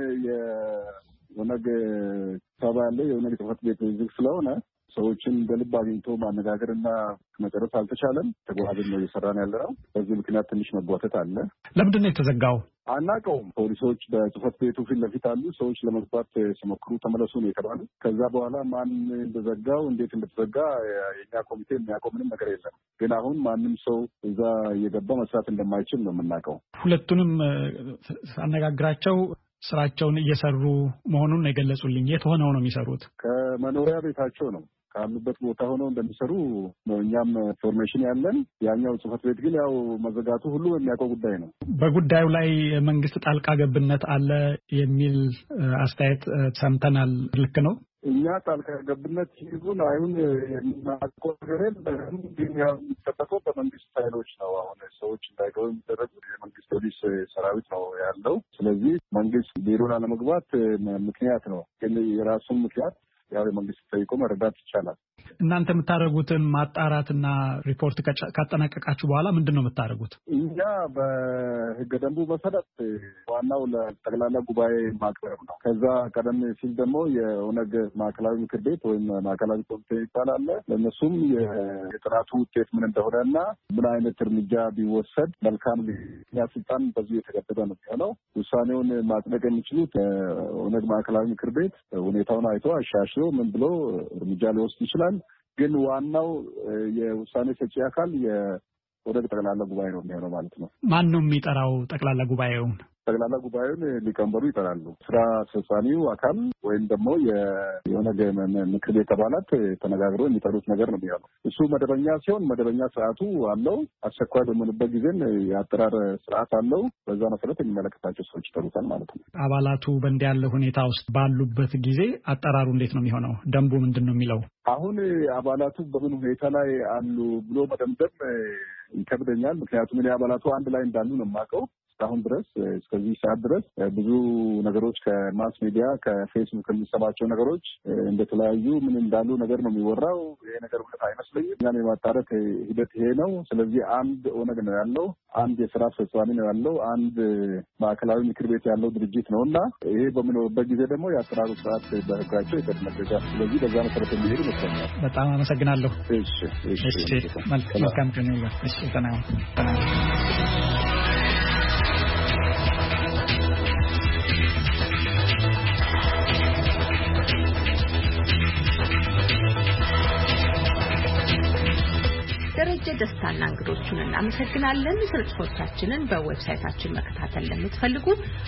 የኦነግ ሰባ ያለ የኦነግ ጽሕፈት ቤት ዝግ ስለሆነ ሰዎችን በልብ አግኝቶ ማነጋገርና መጨረስ አልተቻለም። ተጓዝን ነው እየሰራን ያለነው። በዚህ ምክንያት ትንሽ መጓተት አለ። ለምንድን ነው የተዘጋው? አናውቀውም። ፖሊሶች በጽሕፈት ቤቱ ፊት ለፊት አሉ። ሰዎች ለመግባት ሲሞክሩ ተመለሱ ነው የተባሉ። ከዛ በኋላ ማን እንደዘጋው እንዴት እንደተዘጋ የኛ ኮሚቴ የሚያውቀው ምንም ነገር የለም። ግን አሁን ማንም ሰው እዛ እየገባ መስራት እንደማይችል ነው የምናውቀው። ሁለቱንም ሳነጋግራቸው ስራቸውን እየሰሩ መሆኑን ነው የገለጹልኝ። የት ሆነው ነው የሚሰሩት? ከመኖሪያ ቤታቸው ነው ካሉበት ቦታ ሆነው እንደሚሰሩ ነው እኛም ኢንፎርሜሽን ያለን። ያኛው ጽሕፈት ቤት ግን ያው መዘጋቱ ሁሉ የሚያውቀው ጉዳይ ነው። በጉዳዩ ላይ መንግስት ጣልቃ ገብነት አለ የሚል አስተያየት ሰምተናል። ልክ ነው? እኛ ጣልቃ ገብነት ይሁን አይሁን የምናውቀው ነገር የለም። ግን ያው የሚጠበቀው በመንግስት ኃይሎች ነው። አሁን ሰዎች እንዳይገቡ የሚደረጉት የመንግስት ፖሊስ ሰራዊት ነው ያለው። ስለዚህ መንግስት ቢሮን አለመግባት ምክንያት ነው። ግን የራሱን ምክንያት ያው የመንግስት ጠይቆ መረዳት ይቻላል። እናንተ የምታደርጉትን ማጣራትና ሪፖርት ካጠናቀቃችሁ በኋላ ምንድን ነው የምታደርጉት? እኛ በህገ ደንቡ መሰረት ዋናው ለጠቅላላ ጉባኤ ማቅረብ ነው። ከዛ ቀደም ሲል ደግሞ የኦነግ ማዕከላዊ ምክር ቤት ወይም ማዕከላዊ ኮሚቴ ይባላል። ለእነሱም የጥናቱ ውጤት ምን እንደሆነና ምን አይነት እርምጃ ቢወሰድ መልካም ያ ስልጣን በዚሁ የተገደበ ነው የሚሆነው። ውሳኔውን ማጽደቅ የሚችሉት ኦነግ ማዕከላዊ ምክር ቤት ሁኔታውን አይቶ አሻሽሎ ምን ብሎ እርምጃ ሊወስድ ይችላል። ግን ዋናው የውሳኔ ሰጪ አካል የኦነግ ጠቅላላ ጉባኤ ነው የሚሆነው ማለት ነው። ማን ነው የሚጠራው ጠቅላላ ጉባኤውን? ጠቅላላ ጉባኤውን ሊቀመንበሩ ይጠራሉ። ስራ አስፈጻሚው አካል ወይም ደግሞ የኦነግ ምክር ቤት አባላት ተነጋግረው የሚጠሩት ነገር ነው የሚሆነው። እሱ መደበኛ ሲሆን መደበኛ ስርዓቱ አለው። አስቸኳይ በሚሆንበት ጊዜ የአጠራር ስርዓት አለው። በዛ መሰረት የሚመለከታቸው ሰዎች ይጠሩታል ማለት ነው። አባላቱ በእንዲህ ያለ ሁኔታ ውስጥ ባሉበት ጊዜ አጠራሩ እንዴት ነው የሚሆነው? ደንቡ ምንድን ነው የሚለው? አሁን አባላቱ በምን ሁኔታ ላይ አሉ ብሎ መደምደም ይከብደኛል። ምክንያቱም እኔ አባላቱ አንድ ላይ እንዳሉ ነው የማውቀው። እስካሁን ድረስ እስከዚህ ሰዓት ድረስ ብዙ ነገሮች ከማስ ሚዲያ ከፌስቡክ የሚሰማቸው ነገሮች እንደተለያዩ ምን እንዳሉ ነገር ነው የሚወራው። ይሄ ነገር እውነት አይመስለኝም። እኛም የማጣራት ሂደት ይሄ ነው። ስለዚህ አንድ ኦነግ ነው ያለው፣ አንድ የስራ አስፈጻሚ ነው ያለው፣ አንድ ማዕከላዊ ምክር ቤት ያለው ድርጅት ነው እና ይሄ በምኖርበት ጊዜ ደግሞ የአሰራሩ ስርዓት በህጋቸው የተደነገገ። ስለዚህ በዛ መሰረት የሚሄዱ ይመስለኛል። በጣም አመሰግናለሁ። መልካም ቀን ይሁን። እሺ ተናው ደረጀ ደስታና እንግዶቹን እናመሰግናለን። ስርጭቶቻችንን በዌብሳይታችን መከታተል ለምትፈልጉ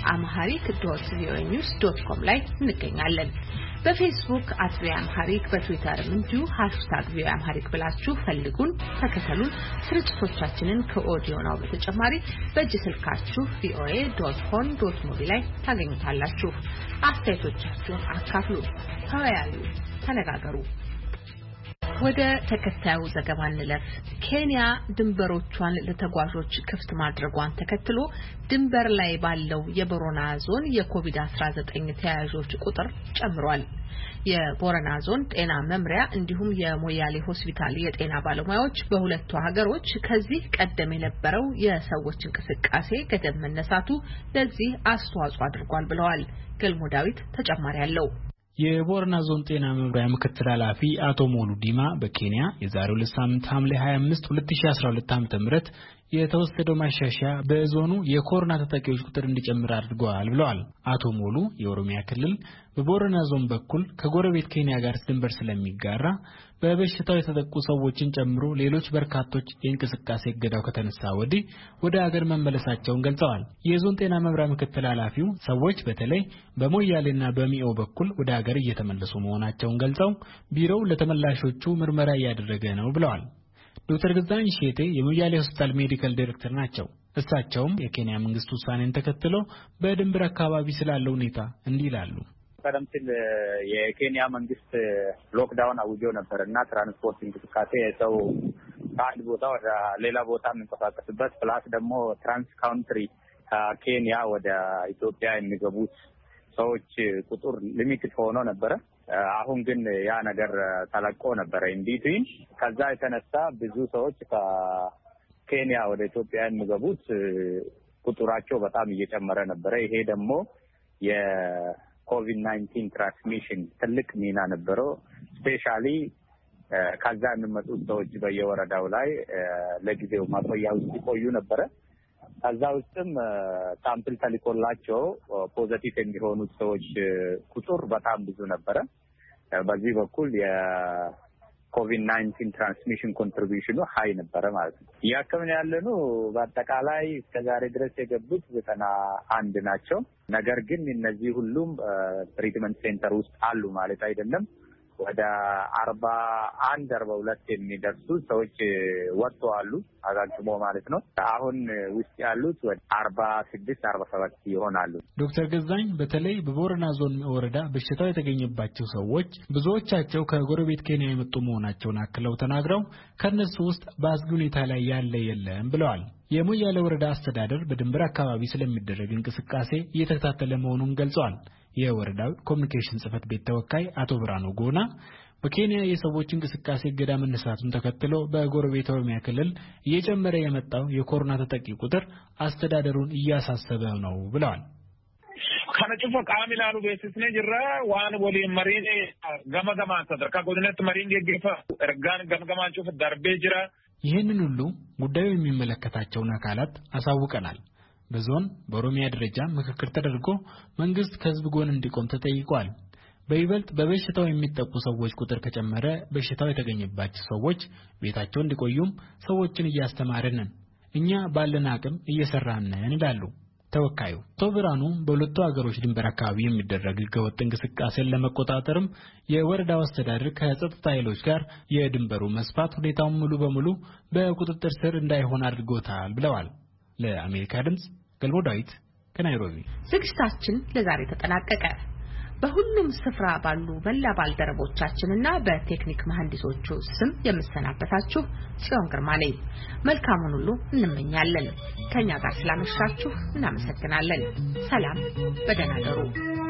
amharic.voanews.com ላይ እንገኛለን። በፌስቡክ @voaamharic በትዊተርም እንዲሁ #voaamharic ብላችሁ ፈልጉን፣ ተከተሉን። ስርጭቶቻችንን ከኦዲዮ ነው በተጨማሪ በእጅ ስልካችሁ voa.hon.mobi ላይ ታገኙታላችሁ። አስተያየቶቻችሁን አካፍሉ፣ ተወያዩ፣ ተነጋገሩ። ወደ ተከታዩ ዘገባ እንለፍ። ኬንያ ድንበሮቿን ለተጓዦች ክፍት ማድረጓን ተከትሎ ድንበር ላይ ባለው የቦረና ዞን የኮቪድ-19 ተያያዦች ቁጥር ጨምሯል። የቦረና ዞን ጤና መምሪያ እንዲሁም የሞያሌ ሆስፒታል የጤና ባለሙያዎች በሁለቱ ሀገሮች ከዚህ ቀደም የነበረው የሰዎች እንቅስቃሴ ገደብ መነሳቱ ለዚህ አስተዋጽኦ አድርጓል ብለዋል። ገልሞ ዳዊት ተጨማሪ አለው። የቦረና ዞን ጤና መምሪያ ምክትል ኃላፊ አቶ ሞሉ ዲማ በኬንያ የዛሬው ሳምንት ሐምሌ 25 2012 ዓ.ም የተወሰደው ማሻሻያ በዞኑ የኮሮና ተጠቂዎች ቁጥር እንዲጨምር አድርጓል ብለዋል። አቶ ሞሉ የኦሮሚያ ክልል በቦረና ዞን በኩል ከጎረቤት ኬንያ ጋር ድንበር ስለሚጋራ በበሽታው የተጠቁ ሰዎችን ጨምሮ ሌሎች በርካቶች የእንቅስቃሴ እገዳው ከተነሳ ወዲህ ወደ ሀገር መመለሳቸውን ገልጸዋል። የዞን ጤና መምሪያ ምክትል ኃላፊው ሰዎች በተለይ በሞያሌና በሚኦ በኩል ወደ ሀገር እየተመለሱ መሆናቸውን ገልጸው ቢሮው ለተመላሾቹ ምርመራ እያደረገ ነው ብለዋል። ዶክተር ገዛኝ ሼቴ የሞያሌ ሆስፒታል ሜዲካል ዳይሬክተር ናቸው። እሳቸውም የኬንያ መንግስት ውሳኔን ተከትሎ በድንበር አካባቢ ስላለው ሁኔታ እንዲህ ይላሉ። ቀደም ሲል የኬንያ መንግስት ሎክዳውን አውጆ ነበርና ትራንስፖርት እንቅስቃሴ ሰው ከአንድ ቦታ ወደ ሌላ ቦታ የሚንቀሳቀስበት ፕላስ ደግሞ ትራንስ ካውንትሪ ከኬንያ ወደ ኢትዮጵያ የሚገቡት ሰዎች ቁጥር ሊሚትድ ሆኖ ነበረ። አሁን ግን ያ ነገር ተለቆ ነበረ ኢንዲቲን። ከዛ የተነሳ ብዙ ሰዎች ከኬንያ ወደ ኢትዮጵያ የሚገቡት ቁጥራቸው በጣም እየጨመረ ነበረ። ይሄ ደግሞ የኮቪድ-19 ትራንስሚሽን ትልቅ ሚና ነበረው። ስፔሻሊ ከዛ የሚመጡት ሰዎች በየወረዳው ላይ ለጊዜው ማቆያ ውስጥ ይቆዩ ነበረ። ከዛ ውስጥም ሳምፕል ተልኮላቸው ፖዚቲቭ የሚሆኑት ሰዎች ቁጥር በጣም ብዙ ነበረ። በዚህ በኩል የኮቪድ-19 ትራንስሚሽን ኮንትሪቢዩሽኑ ሃይ ነበረ ማለት ነው። ያከምን ያለነው በአጠቃላይ እስከዛሬ ድረስ የገቡት 91 ናቸው። ነገር ግን እነዚህ ሁሉም ትሪትመንት ሴንተር ውስጥ አሉ ማለት አይደለም። ወደ 41-42 የሚደርሱ ሰዎች ወጥተዋል አጋግሞ ማለት ነው። አሁን ውስጥ ያሉት ወደ 46-47 ይሆናሉ። ዶክተር ገዛኝ በተለይ በቦረና ዞን ወረዳ በሽታው የተገኘባቸው ሰዎች ብዙዎቻቸው ከጎረቤት ኬንያ የመጡ መሆናቸውን አክለው ተናግረው ከነሱ ውስጥ በአስጊ ሁኔታ ላይ ያለ የለም ብለዋል። የሞያሌ ወረዳ አስተዳደር በድንበር አካባቢ ስለሚደረግ እንቅስቃሴ እየተከታተለ መሆኑን ገልጸዋል። የወረዳው ኮሚኒኬሽን ጽህፈት ቤት ተወካይ አቶ ብርሃኑ ጎና በኬንያ የሰዎች እንቅስቃሴ እገዳ መነሳቱን ተከትሎ በጎረቤት ኦሮሚያ ክልል እየጨመረ የመጣው የኮሮና ተጠቂ ቁጥር አስተዳደሩን እያሳሰበ ነው ብለዋል። ከነጭፎ ካሚላሉ በስስነ ጅራ ዋን ወሊ መሪን ገመገማ ተደርካ ጎድነት መሪን የገፈ እርጋን ገመገማቸው ፈዳርቤ ጅራ ይህንን ሁሉ ጉዳዩ የሚመለከታቸውን አካላት አሳውቀናል። በዞን በኦሮሚያ ደረጃ ምክክር ተደርጎ መንግስት ከህዝብ ጎን እንዲቆም ተጠይቋል። በይበልጥ በበሽታው የሚጠቁ ሰዎች ቁጥር ከጨመረ በሽታው የተገኘባቸው ሰዎች ቤታቸው እንዲቆዩም ሰዎችን እያስተማርን ነን። እኛ ባለን አቅም እየሰራን ነን ይላሉ ተወካዩ። አቶ ብርሃኑ በሁለቱ ሀገሮች ድንበር አካባቢ የሚደረግ ህገወጥ እንቅስቃሴን ለመቆጣጠርም የወረዳው አስተዳደር ከጸጥታ ኃይሎች ጋር የድንበሩ መስፋት ሁኔታውን ሙሉ በሙሉ በቁጥጥር ስር እንዳይሆን አድርጎታል ብለዋል። ለአሜሪካ ድምጽ ገልሞ ዳዊት ከናይሮቢ። ዝግጅታችን ለዛሬ ተጠናቀቀ። በሁሉም ስፍራ ባሉ መላ ባልደረቦቻችንና በቴክኒክ መሐንዲሶቹ ስም የምሰናበታችሁ ጽዮን ግርማ ነኝ። መልካሙን ሁሉ እንመኛለን። ከኛ ጋር ስላመሻችሁ እናመሰግናለን። ሰላም፣ በደህና እደሩ።